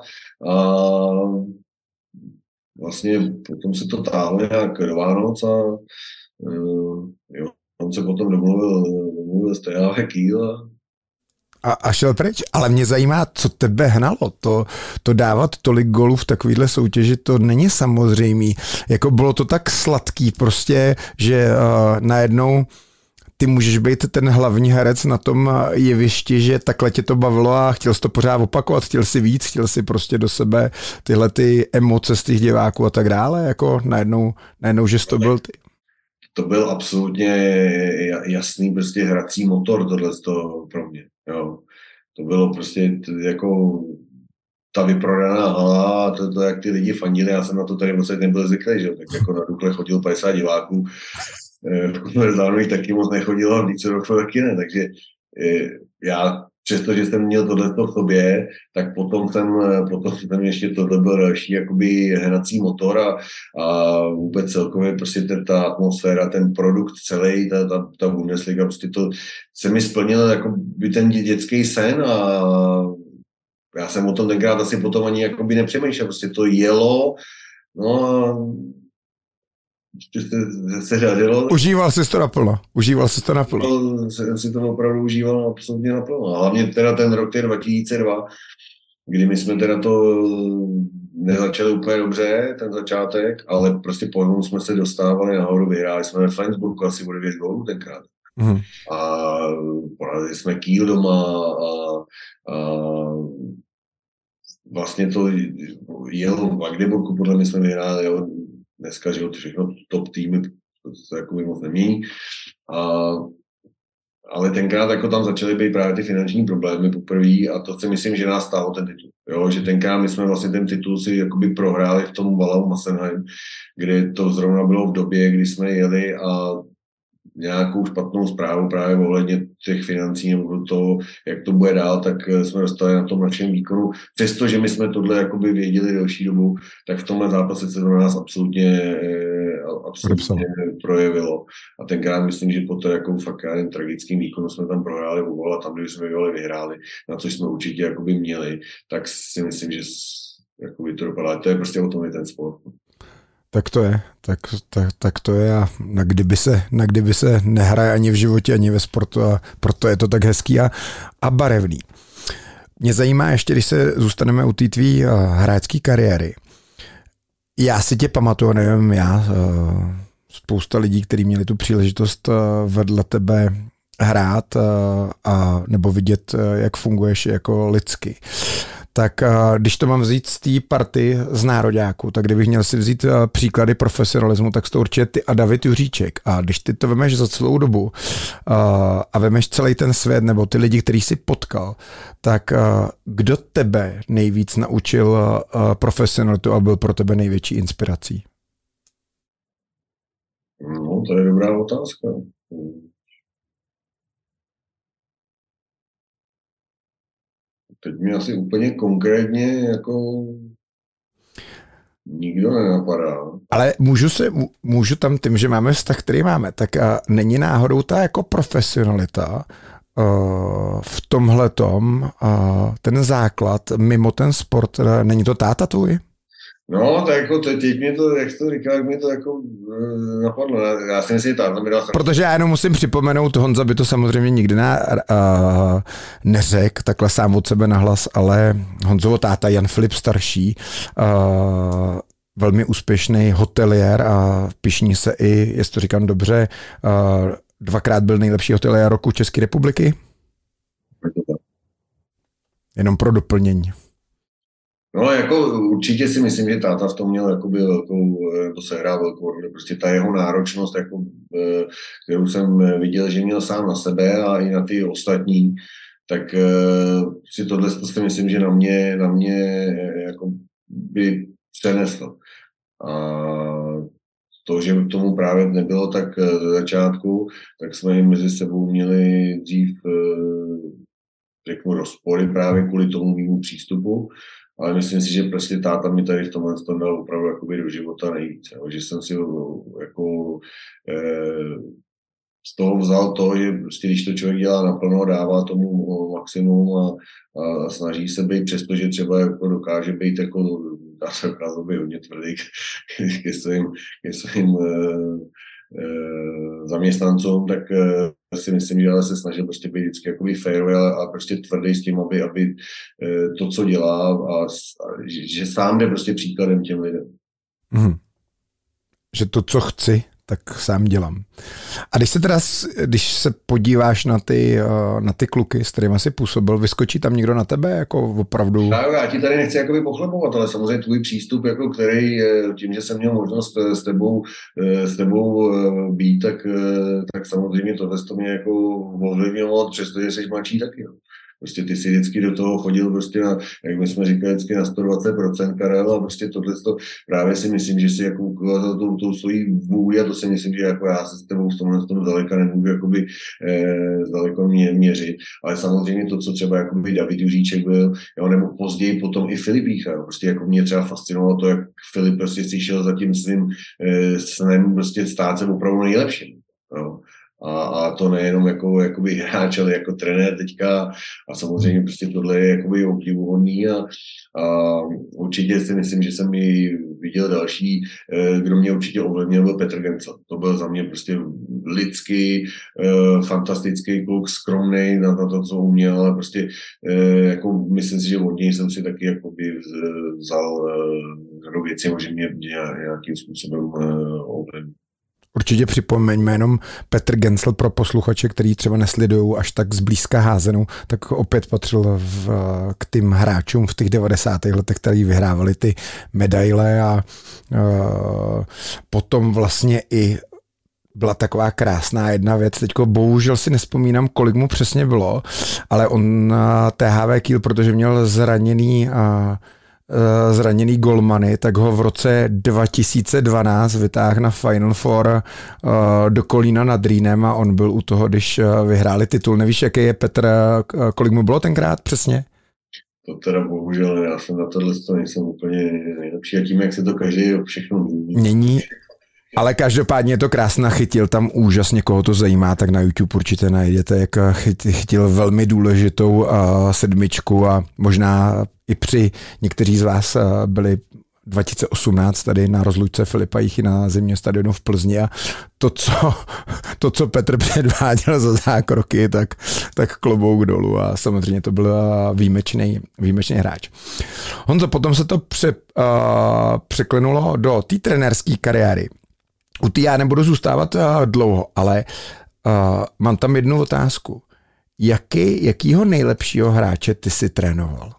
[SPEAKER 3] vlastně potom se to táhlo nějak do Vánoc a jo, on se potom domluvil s THW Kiel
[SPEAKER 2] a šel pryč. Ale mě zajímá, co tebe hnalo. To dávat tolik golů v takovýhle soutěži, to není samozřejmý. Jako bylo to tak sladký prostě, že najednou ty můžeš být ten hlavní herec na tom jevišti, že takhle tě to bavilo a chtěl jsi to pořád opakovat, chtěl jsi víc, chtěl jsi prostě do sebe tyhle ty emoce z těch diváků a tak dále, jako najednou, že jsi to byl ty.
[SPEAKER 3] To byl absolutně jasný prostě hrací motor tohle pro mě. Jo. To bylo prostě jako ta vyprodaná hala, to jak ty lidi fandili, já jsem na to tady moc nebyl zvyklý, že tak jako na Dukle chodilo 50 diváků, v zároveň taky moc nechodilo a více roků taky ne, takže já přestože jsem měl tohleto v sobě, tak potom jsem ještě tohle byl další jakoby hnací motor a vůbec celkově prostě ta atmosféra, ten produkt celý, ta Bundesliga, prostě to se mi splnil jakoby ten dětský sen a já jsem o tom tenkrát asi potom ani jakoby nepřemýšlel, prostě to jelo, no a se řadilo.
[SPEAKER 2] Užíval jsi to naplno.
[SPEAKER 3] Jsem si to opravdu užíval absolutně naplno. A hlavně teda ten rok 2002, kdy my jsme teda to nezačali úplně dobře, ten začátek, ale prostě pohodou jsme se dostávali nahoru, vyhráli jsme ve Flensburgu asi o 9 gólů tenkrát. Mm. A porazili jsme Kiel doma a vlastně to jelo v Magdeburgu, podle mě jsme vyhráli, jo, dneska, že všechno top týmy, to se jako moc nemění. Ale tenkrát jako tam začaly být právě ty finanční problémy poprvé a to si myslím, že nás stálo ten titul. Jo? Že tenkrát my jsme vlastně ten titul si jakoby prohráli v tom Wallau Massenheim, kde to zrovna bylo v době, kdy jsme jeli a nějakou špatnou zprávu právě ohledně těch financí nebo toho, jak to bude dál, tak jsme dostali na tom našem výkonu. Přestože my jsme tohle jakoby věděli delší dobu, tak v tomhle zápase se to na nás absolutně projevilo. A tenkrát myslím, že po to jako fakt tragickým výkonu jsme tam prohráli a tam, když jsme vyhráli, na což jsme určitě jakoby měli, tak si myslím, že jakoby to dopadlo. To je prostě o tom je ten sport.
[SPEAKER 2] Tak to je a na kdyby se nehraje ani v životě, ani ve sportu a proto je to tak hezký a barevný. Mě zajímá ještě, když se zůstaneme u té tvý hráčské kariéry. Já si tě pamatuju, nevím, spousta lidí, kteří měli tu příležitost vedle tebe hrát a nebo vidět, jak funguješ jako lidsky. Tak když to mám vzít z té party z nároďáku, tak kdybych měl si vzít příklady profesionalismu, tak to určitě ty a David Juříček. A když ty to vemeš za celou dobu a vemeš celý ten svět nebo ty lidi, který jsi potkal, tak kdo tebe nejvíc naučil profesionalitu a byl pro tebe největší inspirací?
[SPEAKER 3] No, to je dobrá otázka. Teď mi asi úplně konkrétně jako nikdo nenapadá.
[SPEAKER 2] Ale můžu tam tím, že máme vztah, který máme, tak není náhodou ta jako profesionalita v tomhletom ten základ mimo ten sport, není to táta tvůj?
[SPEAKER 3] No, tak jako teď mě to, jak jsi to říkal, jak mě to jako napadlo. Já si myslím, že táta mi dal...
[SPEAKER 2] Protože já jenom musím připomenout, Honza by to samozřejmě nikdy neřekl, takhle sám od sebe nahlas, ale Honzovo táta Jan Filip starší, velmi úspěšný hoteliér a pišní se i, jestli to říkám dobře, dvakrát byl nejlepší hoteliér roku České republiky. Jenom pro doplnění.
[SPEAKER 3] No, jako určitě si myslím, že táta v tom měl jakoby to sehrál velkou roli. Prostě ta jeho náročnost, jako, kterou jsem viděl, že měl sám na sebe a i na ty ostatní, tak si tohle si myslím, že na mě jako by přenesl. A to, že k tomu právě nebylo tak ze začátku, tak jsme i mezi sebou měli dřív, řeknu, rozpory právě kvůli tomu mému přístupu. Ale myslím si, že prostě táta mi tady v tomhle dal opravdu jakoby do života nejvíc. Že jsem si jako z toho vzal to, že prostě když to člověk dělá naplno, dává tomu maximum a snaží se být, přestože třeba jako dokáže být jako, dá se dokázat být hodně tvrdý ke svým zaměstnancům, tak si myslím, že ale se snažil prostě být vždycky jakoby fairový a prostě tvrdý s tím, aby to, co dělá a že sám jde prostě příkladem těm lidem.
[SPEAKER 2] Že to, co chci, tak sám dělám. A když se podíváš na ty kluky, s kterými jsi působil, vyskočí tam někdo na tebe, jako opravdu?
[SPEAKER 3] Já ti tady nechci jakoby pochlebovat, ale samozřejmě tvůj přístup, jako který tím, že jsem měl možnost s tebou být, tak samozřejmě tohle to mě jako ovlivnilo, přestože jsi mladší taky. No. Prostě ty si vždycky do toho chodil prostě na, jak my jsme říkali, vždycky na 120%, Karel, a prostě tohleto právě si myslím, že si jako ukázal tou svojí vůli, a to si myslím, že jako já se s tebou v tomhle zdaleka nemůžu jakoby zdaleko měřit, ale samozřejmě to, co třeba jakoby David Juříček byl, jo, nebo později potom i Filip Jícha, jo, prostě jako mě třeba fascinovalo to, jak Filip prostě si šel za tím svým snem prostě stát se opravdu nejlepším, jo. A to nejenom jakoby hráč, ale jako trenér teďka a samozřejmě prostě tohle je jakoby obdivuhodný a určitě si myslím, že jsem i viděl další, kdo mě určitě ovlivnil, byl Petr Gensl. To byl za mě prostě lidský, fantastický kluk, skromný na to, co uměl, ale prostě jako myslím si, že od něj jsem si taky jakoby vzal řadu věcí, že mě nějakým způsobem ovlivnil.
[SPEAKER 2] Určitě připomeňme jenom Petr Gensl pro posluchače, který třeba nesledují až tak zblízka házenou, tak opět patřil k tým hráčům v těch 90. letech, který vyhrávali ty medaile a potom vlastně i byla taková krásná jedna věc. Teďko bohužel si nespomínám, kolik mu přesně bylo, ale on THW Kiel, protože měl zraněný golmany, tak ho v roce 2012 vytáhl na Final Four do Kolína nad Rýnem a on byl u toho, když vyhráli titul. Nevíš, jaký je Petr, kolik mu bylo tenkrát přesně?
[SPEAKER 3] To teda bohužel, já jsem na tohle nejsem úplně nejlepší a tím, jak se to každý všechno
[SPEAKER 2] mění. Ale každopádně je to krásná, chytil tam úžasně, koho to zajímá, tak na YouTube určitě najdete, jak chytil velmi důležitou sedmičku a možná i někteří z vás byli 2018 tady na rozlučce Filipa Jíchy na zimním stadionu v Plzni a to, co Petr předváděl za zákroky, tak klobouk dolů a samozřejmě to byl výjimečný hráč. Honzo, potom se to překlenulo do té trenérské kariéry. U té já nebudu zůstávat dlouho, ale mám tam jednu otázku. Jakýho nejlepšího hráče ty jsi trénoval?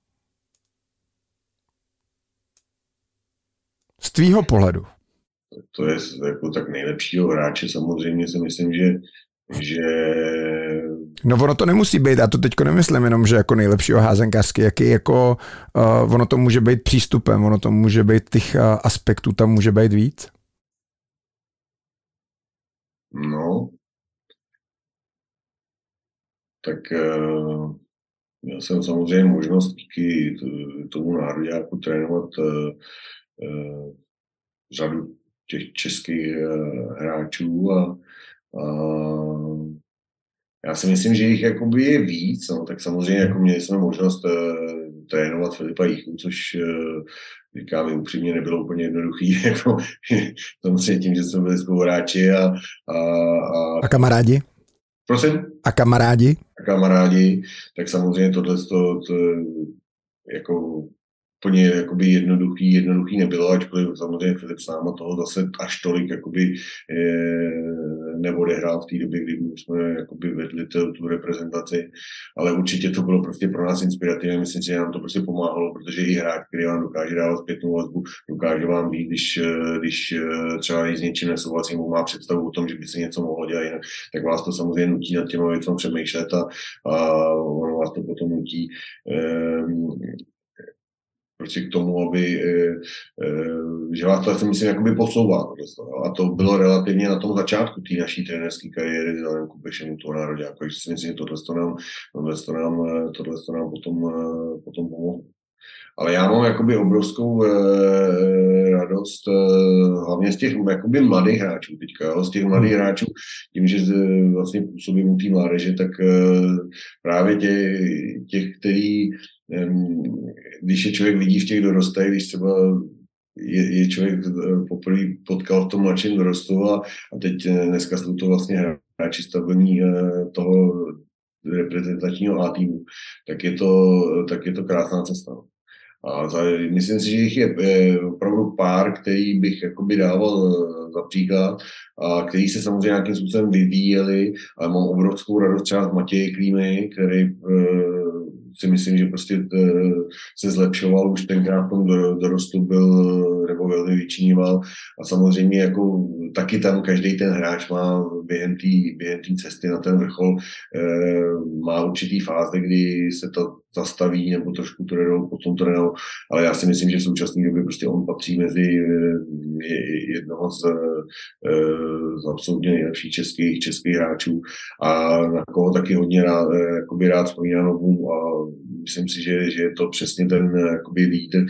[SPEAKER 2] Z tvýho pohledu.
[SPEAKER 3] To je jako tak nejlepšího hráče, samozřejmě si myslím, že...
[SPEAKER 2] No ono to nemusí být, já to teďko nemyslím jenom, že jako nejlepšího házenkářsky, jaký jako, ono to může být přístupem, ono to může být těch aspektů, tam může být víc.
[SPEAKER 3] No, tak měl jsem samozřejmě možnost díky tomu nároďáku trénovat řadu těch českých hráčů a já si myslím, že jich jakoby je víc, no, tak samozřejmě jako měli jsme možnost trénovat Filipa Jíchu, což říkám, upřímně nebylo úplně jednoduchý, jako samozřejmě tím, že jsme byli spoluhráči
[SPEAKER 2] a kamarádi?
[SPEAKER 3] Prosím?
[SPEAKER 2] A kamarádi?
[SPEAKER 3] A kamarádi, tak samozřejmě tohle jako úplně jakoby jednoduchý nebylo, ačkoliv samozřejmě Filip s náma toho zase až tolik jakoby neodehrál v té době, kdy jsme jakoby vedli tu reprezentaci, ale určitě to bylo prostě pro nás inspirativní, myslím si, že nám to prostě pomáhalo, protože i hráč, který vám dokáže dávat zpětnou vazbu, dokáže vám být, když třeba s něčím nesouhlasím, má představu o tom, že by se něco mohlo dělat jinak, tak vás to samozřejmě nutí nad těma věcmi přemýšlet a ono vás to potom nutí prostě k tomu, že vás to, myslím, jakoby posouvá. A to bylo relativně na tom začátku té naší trenérské kariéry s Danem Kupešem, toho nároďáku, takže si myslím, že tohle nám potom pomohlo. Ale já mám jakoby obrovskou radost hlavně z těch jakoby mladých hráčů teďka, jo? Z těch mladých hráčů, tím, že vlastně působím u té mládeže, tak právě těch, který, když je člověk vidí v těch dorostech, když třeba je člověk poprvé potkal v tom mladším dorostu a teď dneska jsou to vlastně hráči stabilní toho reprezentačního A týmu, tak je to krásná cesta. A myslím si, že jich je opravdu pár, který bych jakoby dával za příklad a který se samozřejmě nějakým způsobem vyvíjeli, ale mám obrovskou radost třeba z Matěje Klímy, který si myslím, že prostě se zlepšoval, už tenkrát v tom dorostu byl nebo velmi vyčníval a samozřejmě jako taky tam každý ten hráč má během té cesty na ten vrchol má určitý fáze, kdy se to zastaví nebo trošku to jdou, potom to jdou, ale já si myslím, že v současné době prostě on patří mezi jednoho z absolutně nejlepších českých hráčů a na koho taky hodně rád vzpomínám a myslím si, že je to přesně ten jakoby lídr.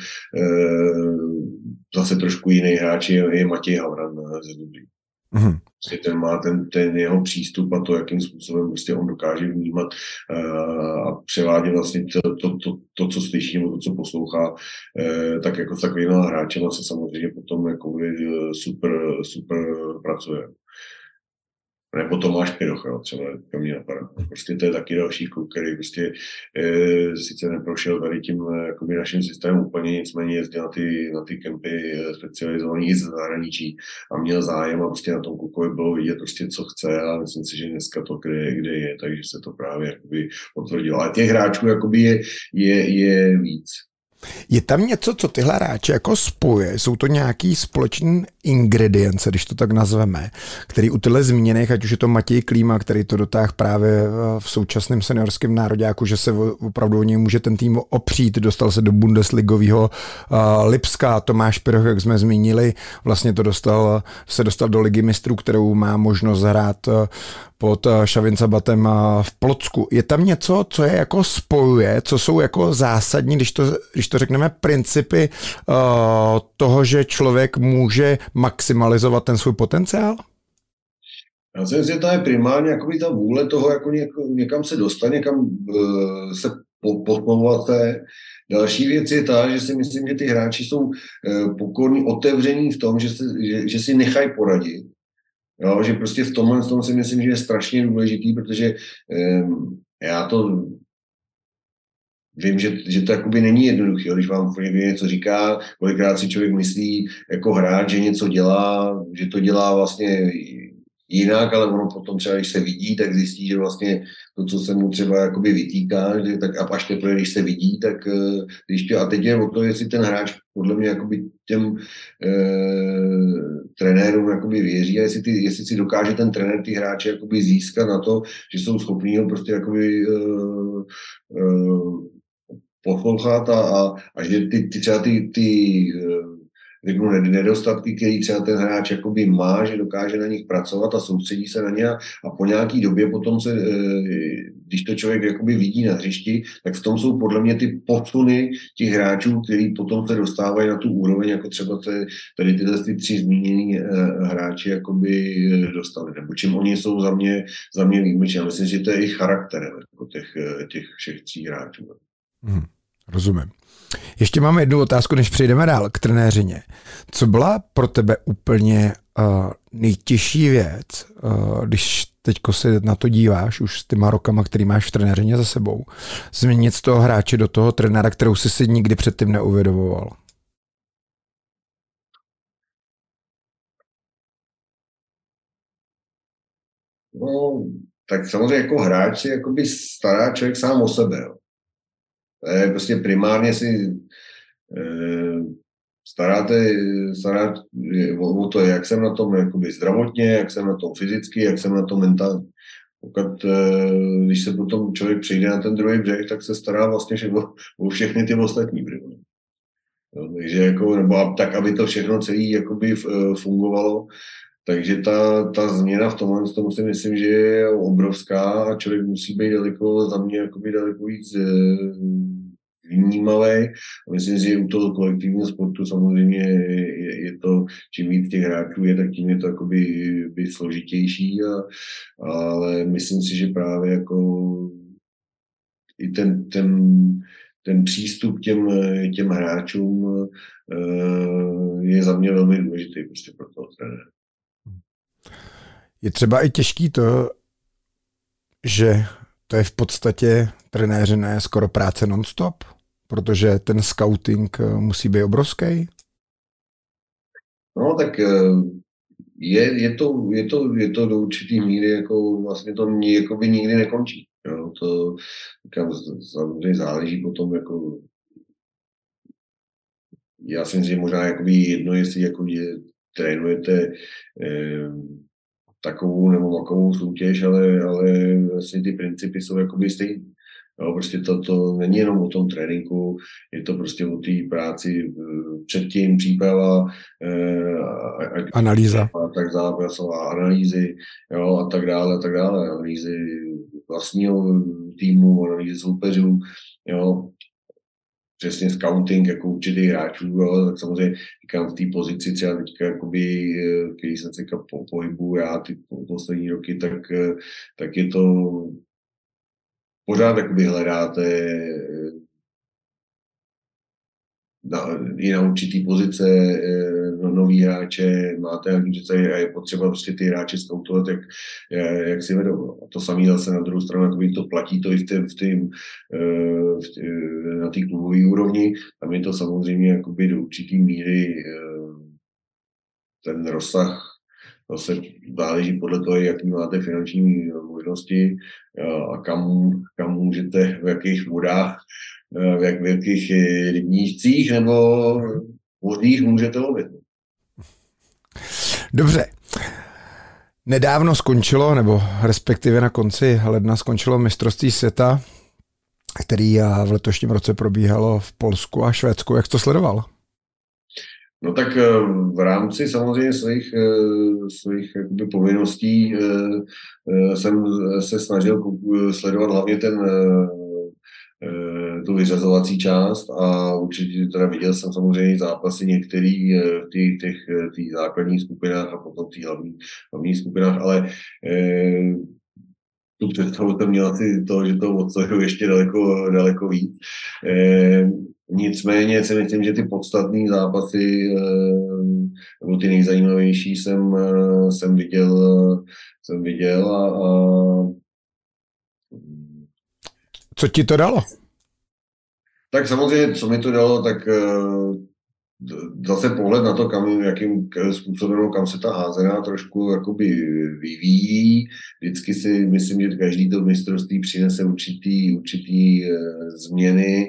[SPEAKER 3] Zase trošku jiný hráč je Matěj Havran ze Dublí. Mm-hmm. Ten má ten jeho přístup a to, jakým způsobem prostě on dokáže vnímat a převádět vlastně to, co slyší nebo to, co poslouchá, tak jako s takovým hráčem se samozřejmě potom jako super pracuje. Nebo Tomáš Piroch, jo, třeba to mě napadá. Prostě to je taky další kluk, který prostě sice neprošel tady tím jakoby naším systémem úplně, nicméně jezdil na ty kempy specializovaný i z zahraničí a měl zájem a prostě na tom klukovi bylo vidět prostě, co chce a myslím si, že dneska to kde je, takže se to právě jakoby potvrdilo. Ale těch hráčů jakoby je víc.
[SPEAKER 2] Je tam něco, co tyhle hráče jako spojuje? Jsou to nějaký společný ingredience, když to tak nazveme, který u tyhle zmíněných, ať už je to Matěj Klíma, který to dotáhl právě v současném seniorském nároďáku, že se opravdu o něj může ten tým opřít, dostal se do bundesligového Lipska, Tomáš Piroch, jak jsme zmínili, vlastně se dostal do Ligy mistrů, kterou má možnost hrát pod Šavin Sabatem v Plocku. Je tam něco, co je jako spojuje, co jsou jako zásadní, když to řekneme, principy toho, že člověk může maximalizovat ten svůj potenciál?
[SPEAKER 3] Já si myslím, že to je primárně jakoby ta vůle toho, jako někam se dostat, někam se posouvat. Další věc je ta, že si myslím, že ty hráči jsou pokorní, otevření v tom, že si nechají poradit. Jo, že prostě v tomhle si myslím, že je strašně důležitý, protože já to vím, že to jakoby není jednoduché, když vám někdo něco říká, kolikrát si člověk myslí jako hráč, že něco dělá, že to dělá vlastně jinak, ale ono potom třeba, když se vidí, tak zjistí, že vlastně to, co se mu třeba jakoby vytýká, že tak a až teprve, když se vidí, tak a teď je o to, jestli ten hráč podle mě jakoby těm trenérům jakoby věří a jestli si dokáže ten trenér ty hráče jakoby získat na to, že jsou schopní ho prostě jakoby poslouchat a že třeba ty řeknu nedostatky, který třeba ten hráč jakoby má, že dokáže na nich pracovat a soustředí se na ně a po nějaký době potom se, když to člověk jakoby vidí na hřišti, tak v tom jsou podle mě ty posuny těch hráčů, který potom se dostávají na tu úroveň, jako třeba tady tyhle ty tři zmíněný hráči jakoby dostali, nebo čím oni jsou za mě výjimečně. Já myslím, že to je jejich charakterem jako těch všech tří hráčů.
[SPEAKER 2] Rozumím. Ještě máme jednu otázku, než přejdeme dál k trenéřině. Co byla pro tebe úplně nejtěžší věc, když teďko se na to díváš už s těma rokama, který máš v trenéřině za sebou, změnit z toho hráče do toho trenéra, kterou jsi si nikdy předtím neuvědomoval?
[SPEAKER 3] No, tak samozřejmě jako hráč si jakoby stará člověk sám o sebe. Jo. To je prostě primárně si staráte o to, jak jsem na tom jakoby zdravotně, jak jsem na tom fyzicky, jak jsem na tom mentálně. Pokud, když se potom člověk přijde na ten druhý břeh, tak se stará vlastně o všechny ty ostatní břehy. Takže jako, nebo tak, aby to všechno celé jakoby fungovalo. Takže ta změna v tomhle tomu si myslím, že je obrovská a člověk musí být za mě daleko víc vnímavý. Myslím si, že u toho kolektivního sportu samozřejmě je to, čím víc těch hráčů je, tak tím je to jakoby složitější, ale myslím si, že právě jako i ten přístup těm hráčům je za mě velmi důležitý prostě pro toho trenéra.
[SPEAKER 2] Je třeba i těžký to, že to je v podstatě trenéřiné skoro práce non-stop, protože ten scouting musí být obrovský.
[SPEAKER 3] No tak je to do určitý míry, jako vlastně to jakoby nikdy nekončí. Jo, to říkám, samozřejmě záleží potom, jako já si myslím, že možná jakoby jedno, jestli jako trénujete takovou nebo makovou soutěž, ale vlastně ty principy jsou jakoby stejný. Jo, prostě to není jenom o tom tréninku, je to prostě o té práci předtím, příprava,
[SPEAKER 2] analýza.
[SPEAKER 3] A tak zápasová analýzy, jo, a tak dále, analýzy vlastního týmu, analýzy soupeřů, jo, přesně scouting jako určitých hráčů, jo, tak samozřejmě říkám v té pozici třeba teďka, jakoby, když jsem se pohybuju já ty poslední roky, tak je to pořád jakoby hledáte i na určitý pozice nový hráče, máte nějaký představy a je potřeba prostě ty hráče skautovat, jak si vedou. A to samé zase na druhou stranu, jakoby to platí to i na té klubové úrovni. Tam je to samozřejmě jakoby do určitý míry ten rozsah. Zase záleží podle toho, jaký máte finanční možnosti a kam můžete, v jakých vodách, v jakých rybníčcích nebo vodích můžete lovit.
[SPEAKER 2] Dobře. Nedávno skončilo, nebo respektive na konci ledna skončilo mistrovství světa, který v letošním roce probíhalo v Polsku a Švédsku. Jak jsi to sledoval?
[SPEAKER 3] No tak v rámci samozřejmě svých jakoby povinností jsem se snažil sledovat hlavně tu vyřazovací část a určitě teda viděl jsem samozřejmě zápasy některý v těch základních skupinách a potom v těch hlavních skupinách, ale tu představu jsem měl asi to, že to odsleduju ještě daleko víc. Nicméně si myslím, že ty podstatné zápasy nebo ty nejzajímavější jsem viděl a
[SPEAKER 2] co ti to dalo?
[SPEAKER 3] Tak samozřejmě, co mi to dalo, tak zase pohled na to, jakým způsobem, kam se ta házená trošku jakoby vyvíjí. Vždycky si myslím, že každý to mistrovství přinese určitý změny.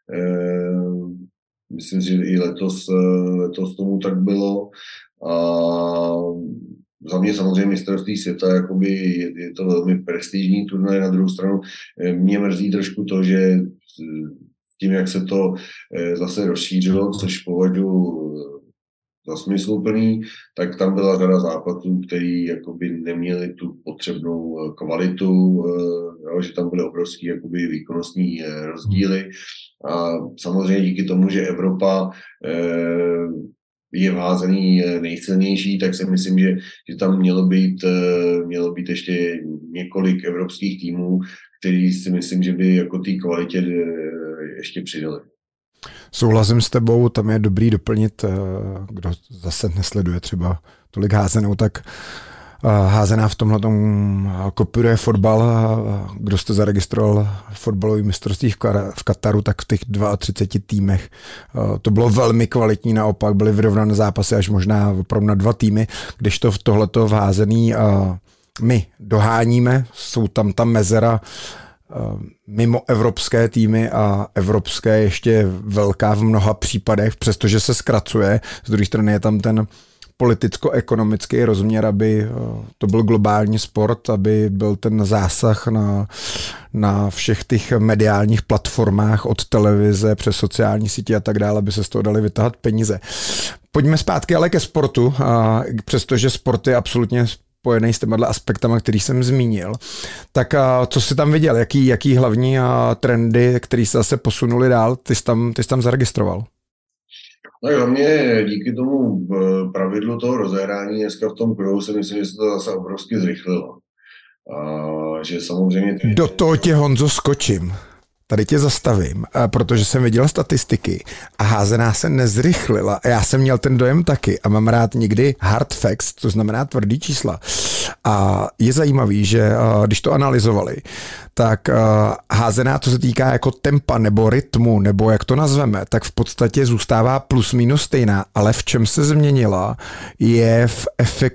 [SPEAKER 3] Myslím si, že i letos tomu tak bylo. A za mě samozřejmě mistrovství světa jakoby je to velmi prestižní turnaj. Na druhou stranu mě mrzí trošku to, že tím, jak se to zase rozšířilo, což považuji za smysluplný, tak tam byla řada zápasů, který jakoby neměli tu potřebnou kvalitu, že tam byly obrovský jakoby výkonnostní rozdíly. A samozřejmě díky tomu, že Evropa je v házení nejsilnější, tak si myslím, že tam mělo být ještě několik evropských týmů, který si myslím, že by jako té kvalitě ještě přidali.
[SPEAKER 2] Souhlasím s tebou, tam je dobrý doplnit, kdo zase nesleduje třeba tolik házenou, tak házená v tomhletom kopíruje fotbal. Kdo jste zaregistroval fotbalový mistrovství v Kataru, tak v těch 32 týmech to bylo velmi kvalitní, naopak byly vyrovnané zápasy až možná opravdu na 2 týmy, kdežto v tohleto v házený my doháníme, jsou tam ta mezera mimo evropské týmy a evropské ještě velká v mnoha případech, přestože se zkracuje. Z druhé strany je tam ten politicko-ekonomický rozměr, aby to byl globální sport, aby byl ten zásah na všech těch mediálních platformách od televize přes sociální sítě a tak dále, aby se z toho dali vytahat peníze. Pojďme zpátky ale ke sportu, přestože sport je absolutně spojený s těma aspektama, který jsem zmínil. Tak co jsi tam viděl? Jaký hlavní trendy, které se zase posunuli dál, ty jsi tam zaregistroval?
[SPEAKER 3] No hlavně díky tomu pravidlu toho rozehrání dneska v tom kruhu si myslím, že se to zase obrovsky zrychlilo. A že samozřejmě...
[SPEAKER 2] Do toho tě, Honzo, skočím. Tady tě zastavím, protože jsem viděl statistiky a házená se nezrychlila a já jsem měl ten dojem taky a mám rád někdy hard facts, to znamená tvrdý čísla. A je zajímavý, že když to analyzovali, tak házená, co se týká jako tempa nebo rytmu, nebo jak to nazveme, tak v podstatě zůstává plus minus stejná, ale v čem se změnila, je v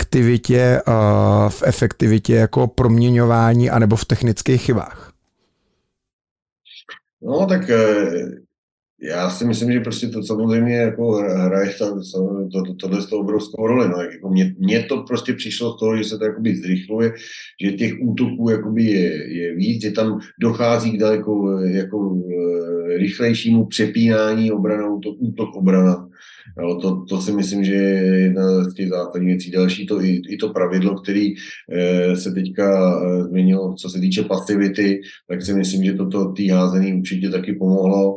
[SPEAKER 2] efektivitě jako proměňování anebo v technických chybách.
[SPEAKER 3] No, tak já si myslím, že prostě to samozřejmě jako hraje tohle z toho obrovskou roli. No. Jako mně to prostě přišlo z toho, že se to jakoby zrychluje, že těch útoků jakoby je víc, že tam dochází k daleko jako rychlejšímu přepínání útok obrana. Jo, to si myslím, že je jedna z těch základních věcí. Další i to pravidlo, který se teďka změnilo, co se týče pasivity, tak si myslím, že toto tý házený určitě taky pomohlo.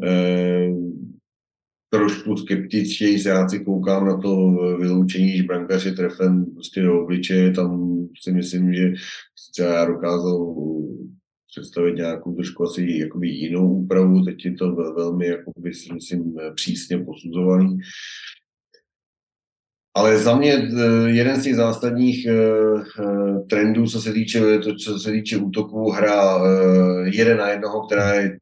[SPEAKER 3] Trošku skeptičtěji se já si koukám na to vyloučení, že brankář je trefen prostě do obličeje, tam si myslím, že třeba já dokázal představit nějakou trošku asi jakoby jinou úpravu, teď je to velmi, jakoby, si myslím, přísně posuzovaný. Ale za mě jeden z těch zásadních trendů, co se týče útoku, hra 1-1, která je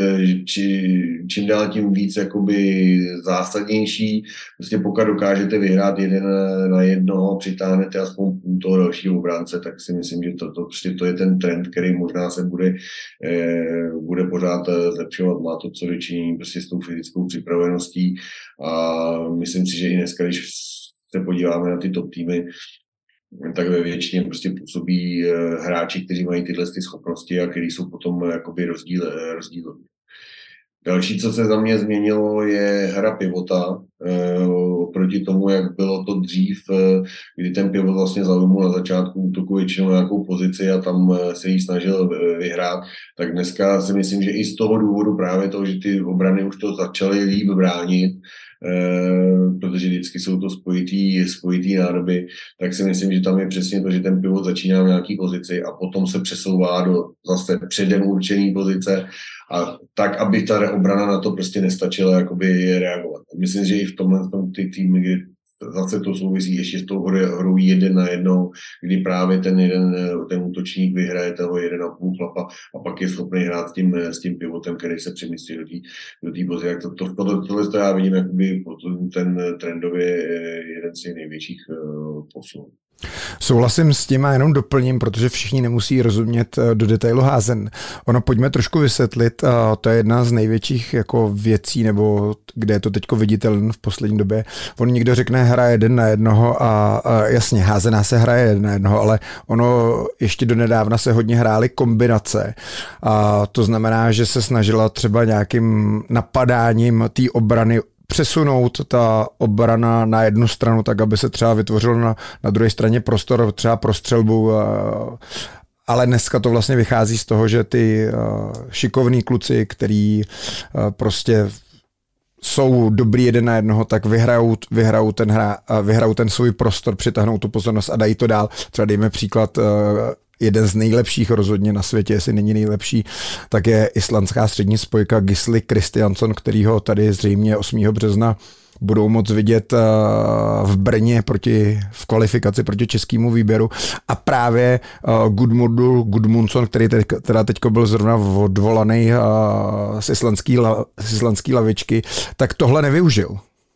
[SPEAKER 3] čím dál tím víc jakoby zásadnější. Prostě pokud dokážete vyhrát 1-1, přitáhnete aspoň půl toho dalšího obránce, tak si myslím, že to je ten trend, který možná se bude pořád zlepšovat. Má to co dočinění prostě s tou fyzickou připraveností a myslím si, že i dneska, když se podíváme na ty top týmy, tak ve většině prostě působí hráči, kteří mají tyhle schopnosti a kteří jsou potom jakoby rozdíloví. Další, co se za mě změnilo, je hra pivota. Oproti tomu, jak bylo to dřív, kdy ten pivot vlastně zaujmul na začátku útoku většinou nějakou pozici a tam se jí snažil vyhrát, tak dneska si myslím, že i z toho důvodu právě toho, že ty obrany už to začaly líp bránit, protože vždycky jsou to spojitý nádoby, tak si myslím, že tam je přesně to, že ten pivot začíná v nějaký pozici a potom se přesouvá do zase předem určený pozice a tak, aby ta obrana na to prostě nestačila jakoby reagovat. Myslím, že i v tomhle ty týmy, kdy zase to souvisí ještě s tou hrou 1-1, kdy právě ten útočník vyhraje toho 1,5 chlapa a pak je schopný hrát s tím pivotem, který se přemístí do té pozice. Tohle já vidím jakoby ten trendově jeden z těch největších posunů.
[SPEAKER 2] Souhlasím s tím a jenom doplním, protože všichni nemusí rozumět do detailu házen. Ono pojďme trošku vysvětlit, to je jedna z největších jako věcí, nebo kde je to teďko viditelné v poslední době. On někdo řekne hra 1-1 a jasně, házená se hraje 1-1, ale ono ještě donedávna se hodně hrály kombinace. A to znamená, že se snažila třeba nějakým napadáním té obrany přesunout ta obrana na jednu stranu, tak aby se třeba vytvořil na druhé straně prostor třeba pro střelbu, ale dneska to vlastně vychází z toho, že ty šikovní kluci, který prostě jsou dobrý 1-1, tak vyhrajou ten svůj prostor, přitáhnou tu pozornost a dají to dál. Třeba dejme příklad, jeden z nejlepších rozhodně na světě, jestli není nejlepší, tak je islandská střední spojka Gisli Kristjansson, kterýho tady zřejmě 8. března budou moc vidět v Brně v kvalifikaci proti českému výběru. A právě Gudmundsson, který teda teďko byl zrovna odvolaný z islandský lavičky, tak tohle nevyužil.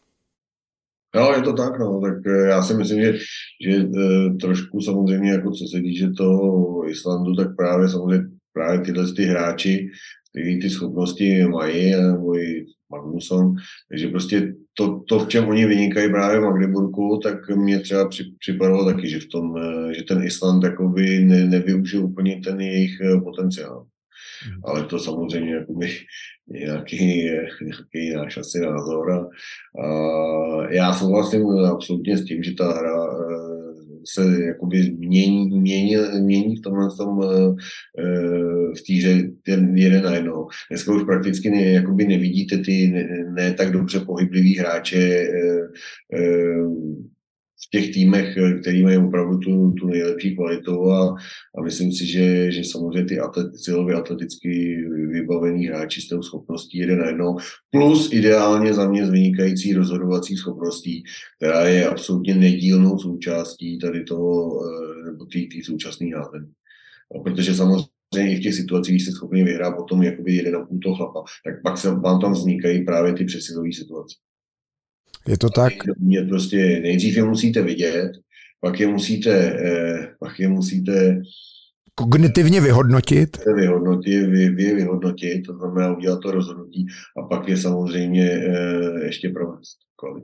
[SPEAKER 3] No, je to tak, no, tak já si myslím, že trošku samozřejmě, jako co se týče toho Islandu, tak právě tyhle ty hráči, kteří ty schopnosti mají, nebo i Magnusson, takže prostě to, v čem oni vynikají právě v Magdeburgu, tak mě třeba připadalo taky, že ten Island jakoby nevyužil úplně ten jejich potenciál. Ale to samozřejmě jakoby nějaký náš asi názor. A já souhlasím absolutně s tím, že ta hra se jakoby mění v tomhle v týře ten 1-1. Dneska už prakticky jakoby nevidíte ty ne tak dobře pohyblivý hráče v těch týmech, který mají opravdu tu nejlepší kvalitu a myslím si, že samozřejmě ty silově atleticky vybavení hráči s tou schopností 1-1, plus ideálně za mě s vynikající rozhodovací schopností, která je absolutně nedílnou součástí tady toho, nebo té současné házení. Protože samozřejmě i v těch situacích, když jste schopni vyhrát potom jakoby 1,5 toho chlapa, tak pak se vám tam vznikají právě ty přesilové situace.
[SPEAKER 2] Je to tak?
[SPEAKER 3] Prostě nejdřív je musíte vidět, pak je musíte
[SPEAKER 2] kognitivně vyhodnotit,
[SPEAKER 3] to znamená udělat to rozhodnutí a pak je samozřejmě ještě provést.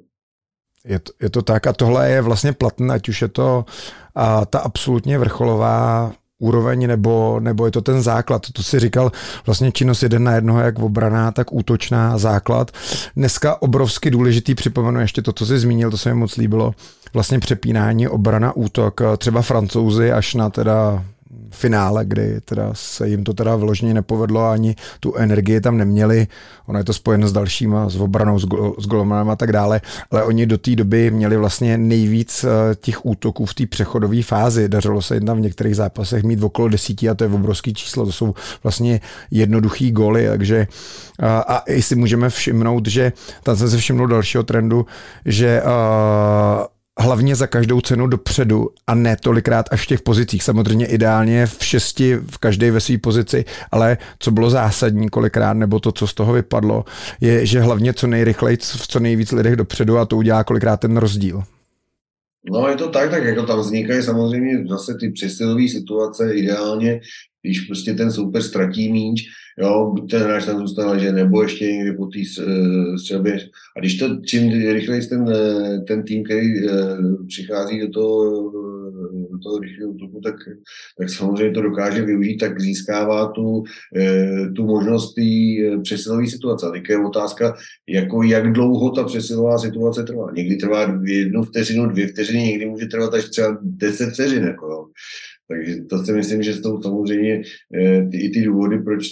[SPEAKER 2] Je to tak a tohle je vlastně platné, ať už je to ta absolutně vrcholová úroveň, nebo je to ten základ. To si říkal, vlastně činnost 1-1, jak obraná, tak útočná základ. Dneska obrovsky důležitý, připomenu ještě to, co jsi zmínil, to se mi moc líbilo, vlastně přepínání obrana, útok, třeba Francouzi až na teda finále, kdy teda se jim to teda vyloženě nepovedlo, ani tu energii tam neměli. Ono je to spojeno s dalšíma, s obranou, s golmanem a tak dále, ale oni do té doby měli vlastně nejvíc těch útoků v té přechodové fázi. Dařilo se jim tam v některých zápasech mít okolo 10 a to je obrovský číslo. To jsou vlastně jednoduchý góly, takže a i si můžeme všimnout, že tam jsem se všimnul dalšího trendu, že hlavně za každou cenu dopředu a ne tolikrát až v těch pozicích. Samozřejmě ideálně v 6, v každé ve své pozici, ale co bylo zásadní kolikrát, nebo to, co z toho vypadlo, je, že hlavně co nejrychleji v co nejvíc lidech dopředu a to udělá kolikrát ten rozdíl.
[SPEAKER 3] No je to tak jako tam vznikají samozřejmě zase ty přesilové situace ideálně, když prostě ten soupeř ztratí míč, jo, buď ten hráč tam zůstane ležet, nebo ještě někdy po té střelbě. A když to čím rychleji ten tým, který přichází do toho rychlého útoku, tak samozřejmě to dokáže využít, tak získává tu možnost té přesilové situace. A teď je otázka, jak dlouho ta přesilová situace trvá. Někdy trvá 1 vteřinu, 2 vteřiny, někdy může trvat až třeba 10 vteřin. Jo. Takže to si myslím, že jsou samozřejmě i ty důvody, proč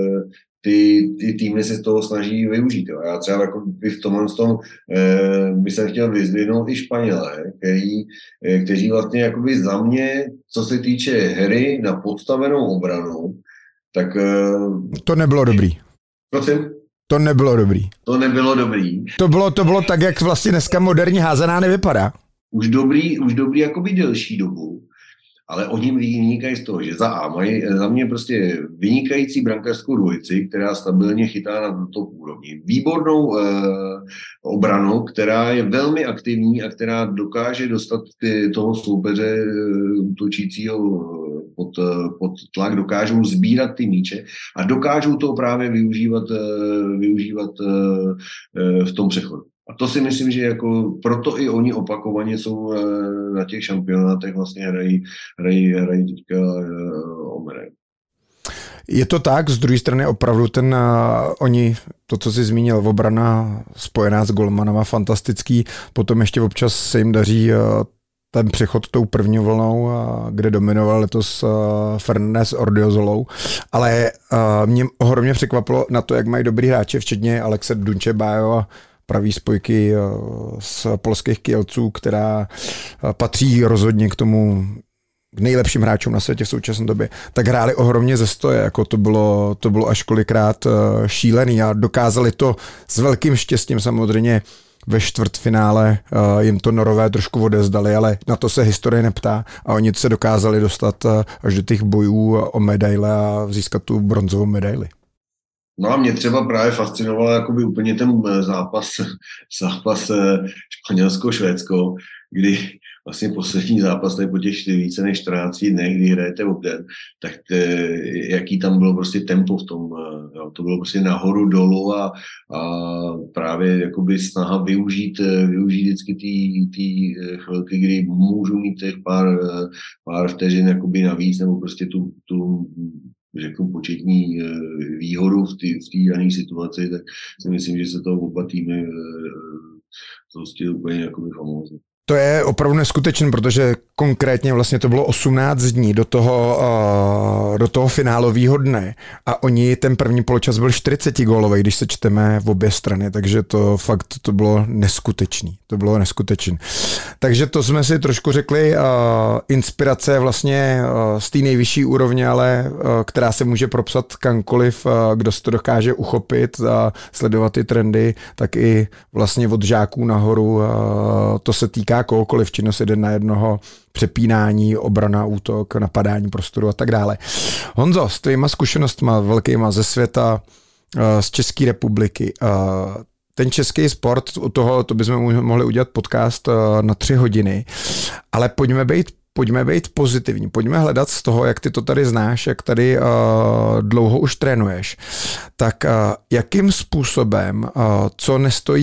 [SPEAKER 3] ty týmy se z toho snaží využít. Jo. Já třeba jako v tomhle bych jsem chtěl vyzdvihnout i Španělé, kteří vlastně jakoby za mě, co se týče hry na podstavenou obranu, tak...
[SPEAKER 2] To nebylo dobrý.
[SPEAKER 3] Prosím?
[SPEAKER 2] To nebylo dobrý.
[SPEAKER 3] To nebylo dobrý.
[SPEAKER 2] To bylo tak, jak vlastně dneska moderní házená nevypadá.
[SPEAKER 3] Už dobrý jakoby delší dobu. Ale oni vynikají z toho, že mají za mě prostě vynikající brankářskou dvojici, která stabilně chytá na top úrovni. Výbornou obranu, která je velmi aktivní a která dokáže dostat toho soupeře útočícího pod tlak, dokážou sbírat ty míče a dokážou to právě využívat v tom přechodu. A to si myslím, že jako proto i oni opakovaně jsou na těch šampionátech vlastně hrají teďka o medaili.
[SPEAKER 2] Je to tak, z druhé strany opravdu to, co jsi zmínil, obrana spojená s golmanama, fantastický, potom ještě občas se jim daří ten přechod tou první vlnou, kde dominoval letos Fernández Ordiozolou, ale mě ohromně překvapilo na to, jak mají dobrý hráče, včetně Alexe Dunčebajova, pravý spojky z polských Kielců, která patří rozhodně k nejlepším hráčům na světě v současné době, tak hráli ohromně ze stoje, jako to bylo až kolikrát šílený a dokázali to s velkým štěstím samozřejmě ve čtvrtfinále, jim to Norové trošku odezdali, ale na to se historie neptá a oni se dokázali dostat až do těch bojů o medaile a získat tu bronzovou medaili.
[SPEAKER 3] No a mě třeba právě fascinoval jakoby úplně ten zápas Španělsko-Švédsko, kdy vlastně poslední zápas po těch více než 14 dnech, kdy hrajete obden, tak jaký tam bylo prostě tempo v tom, jo, to bylo prostě nahoru dolů a právě jakoby snaha využít vždycky ty chvilky, kdy můžu mít těch pár vteřin jakoby navíc, nebo prostě tu řeknu početní výhodu v té dané situaci, tak si myslím, že se toho oba týmy zhostily úplně jakoby famózně.
[SPEAKER 2] To je opravdu neskutečné, protože konkrétně vlastně to bylo 18 dní do toho finálového dne a ten první poločas byl 40 gólový, když se čteme v obě strany, takže to fakt to bylo neskutečný. Takže to jsme si trošku řekli, inspirace vlastně z té nejvyšší úrovně, ale která se může propsat kamkoliv, kdo si to dokáže uchopit a sledovat ty trendy, tak i vlastně od žáků nahoru, to se týká kohokoliv, činnost 1 na 1, přepínání, obrana, útok, napadání prostoru a tak dále. Honzo, s tvýma zkušenostma velkýma ze světa, z České republiky, ten český sport, u toho to bychom mohli udělat podcast na 3 hodiny, ale pojďme být pozitivní, pojďme hledat z toho, jak ty to tady znáš, jak tady dlouho už trénuješ, tak jakým způsobem, co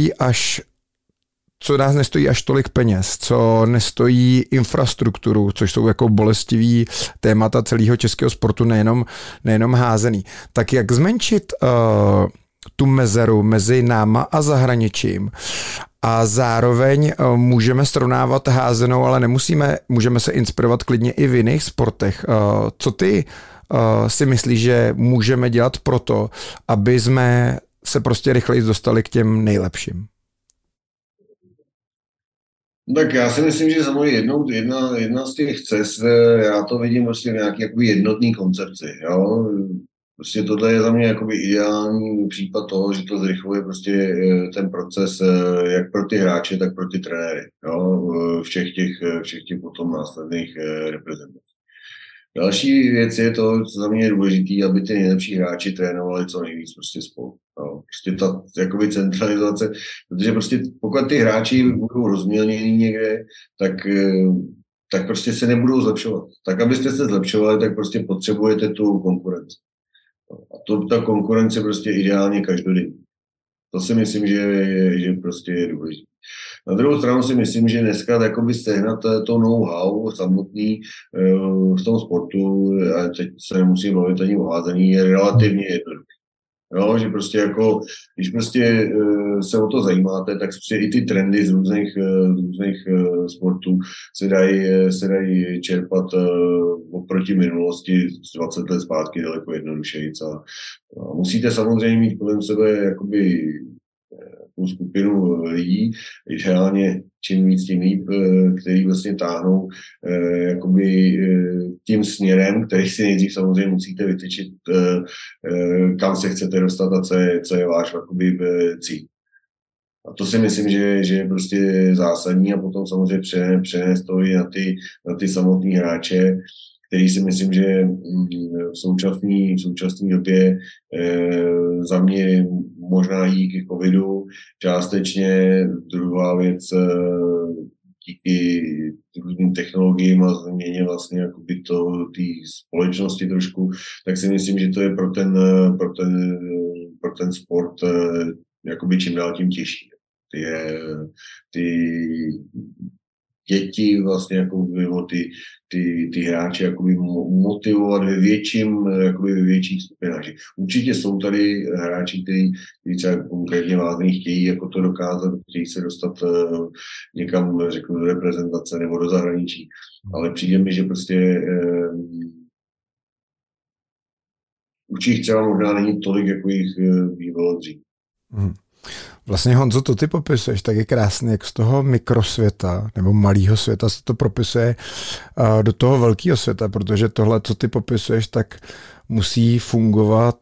[SPEAKER 2] nás nestojí až tolik peněz, co nestojí infrastrukturu, což jsou jako bolestivý témata celého českého sportu, nejenom házený. Tak jak zmenšit tu mezeru mezi náma a zahraničím a zároveň můžeme srovnávat házenou, ale můžeme se inspirovat klidně i v jiných sportech. Co ty si myslíš, že můžeme dělat proto, aby jsme se prostě rychleji dostali k těm nejlepším?
[SPEAKER 3] Tak já si myslím, že samozřejmě jedna z těch cest, já to vidím prostě v nějaký jakoby jednotný koncepci, jo. Prostě tohle je za mě jakoby ideální případ toho, že to zrychluje prostě ten proces jak pro ty hráče, tak pro ty trenéry, jo, všech těch potom následných reprezentantů. Další věc je to, co za mě je důležitý, aby ty nejlepší hráči trénovali co nejvíc prostě spolu. No, prostě ta jakoby centralizace, protože prostě pokud ty hráči budou rozmělnění někde, tak prostě se nebudou zlepšovat. Tak abyste se zlepšovali, tak prostě potřebujete tu konkurenci. A ta konkurence prostě ideálně každodenní. To si myslím, že prostě je důležité. Na druhou stranu si myslím, že dneska jakoby sehnat to know-how samotný v tom sportu, a teď se nemusím bavit ani o házení, je relativně jednoduché. Jo, že prostě jako, když prostě se o to zajímáte, tak prostě i ty trendy z různých sportů se dají čerpat oproti minulosti 20 let zpátky daleko jednodušeji. A musíte samozřejmě mít kolem sebe jakoby tu skupinu lidí, ideálně čím víc, tím líp, který vlastně táhnou jakoby tím směrem, který si nejdřív samozřejmě musíte vytyčit, kam se chcete dostat a co je váš jakoby cíl. A to si myslím, že je prostě zásadní a potom samozřejmě přenést to i na ty samotný hráče, který si myslím, že v současné době za mě možná díky covidu částečně, druhá věc díky různým technologiím a změně vlastně jakoby té společnosti trošku, tak si myslím, že to je pro ten sport jakoby čím dál tím těžší. Ty děti vlastně jako ty hráče jakoby motivovat ve větších skupinách. Určitě jsou tady hráči, kteří třeba konkrétně vážně chtějí jako to dokázat, chtějí se dostat někam, řeknu, do reprezentace nebo do zahraničí. Ale přijde mi, že prostě určitě třeba možná není tolik, jako jich bývalo dřív.
[SPEAKER 2] Vlastně, Honzo, to ty popisuješ, tak je krásný, jak z toho mikrosvěta nebo malého světa se to propisuje do toho velkého světa, protože tohle, co ty popisuješ, tak musí fungovat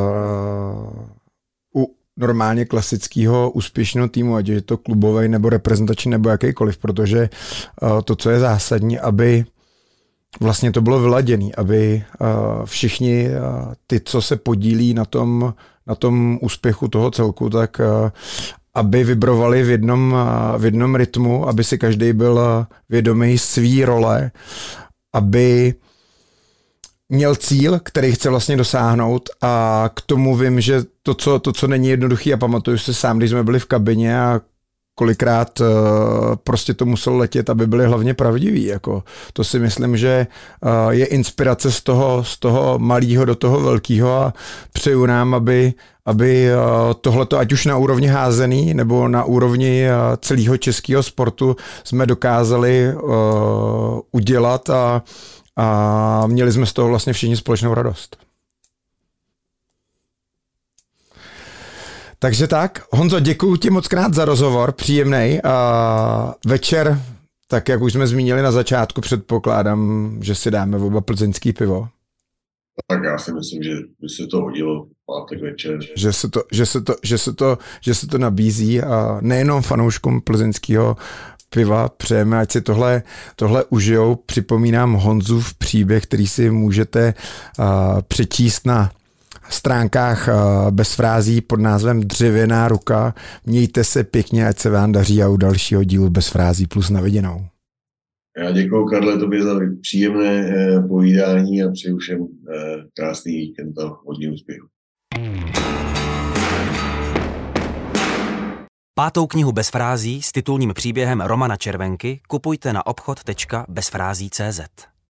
[SPEAKER 2] u normálně klasického úspěšného týmu, ať je to klubový nebo reprezentační nebo jakýkoliv, protože to, co je zásadní, aby vlastně to bylo vyladěné, aby všichni ty, co se podílí na tom úspěchu toho celku, tak aby vibrovali v jednom rytmu, aby si každý byl vědomý svý role, aby měl cíl, který chce vlastně dosáhnout a k tomu vím, že to, co není jednoduchý a pamatuju si sám, když jsme byli v kabině a kolikrát prostě to muselo letět, aby byly hlavně pravdivý. Jako, to si myslím, že je inspirace z toho malého do toho velkého a přeju nám, aby tohleto, ať už na úrovni házený, nebo na úrovni celého českého sportu jsme dokázali udělat a měli jsme z toho vlastně všichni společnou radost. Takže tak, Honzo, děkuju ti moc krát za rozhovor, příjemnej. Večer, tak jak už jsme zmínili na začátku, předpokládám, že si dáme oba plzeňský pivo.
[SPEAKER 3] Tak já si myslím, že by se to hodilo pátek večer.
[SPEAKER 2] Že se to nabízí a nejenom fanouškům plzeňského piva přejeme, ať si tohle užijou. Připomínám Honzův příběh, který si můžete přečíst na stránkách Bez frází pod názvem Dřevěná ruka. Mějte se pěkně, ať se vám daří a u dalšího dílu Bez frází plus na viděnou.
[SPEAKER 3] Já děkuju, Karle, tobě za příjemné povídání a přeju všem krásný víkend a hodně úspěchu.
[SPEAKER 1] 5. knihu Bez frází s titulním příběhem Romana Červenky kupujte na obchod.bezfrází.cz.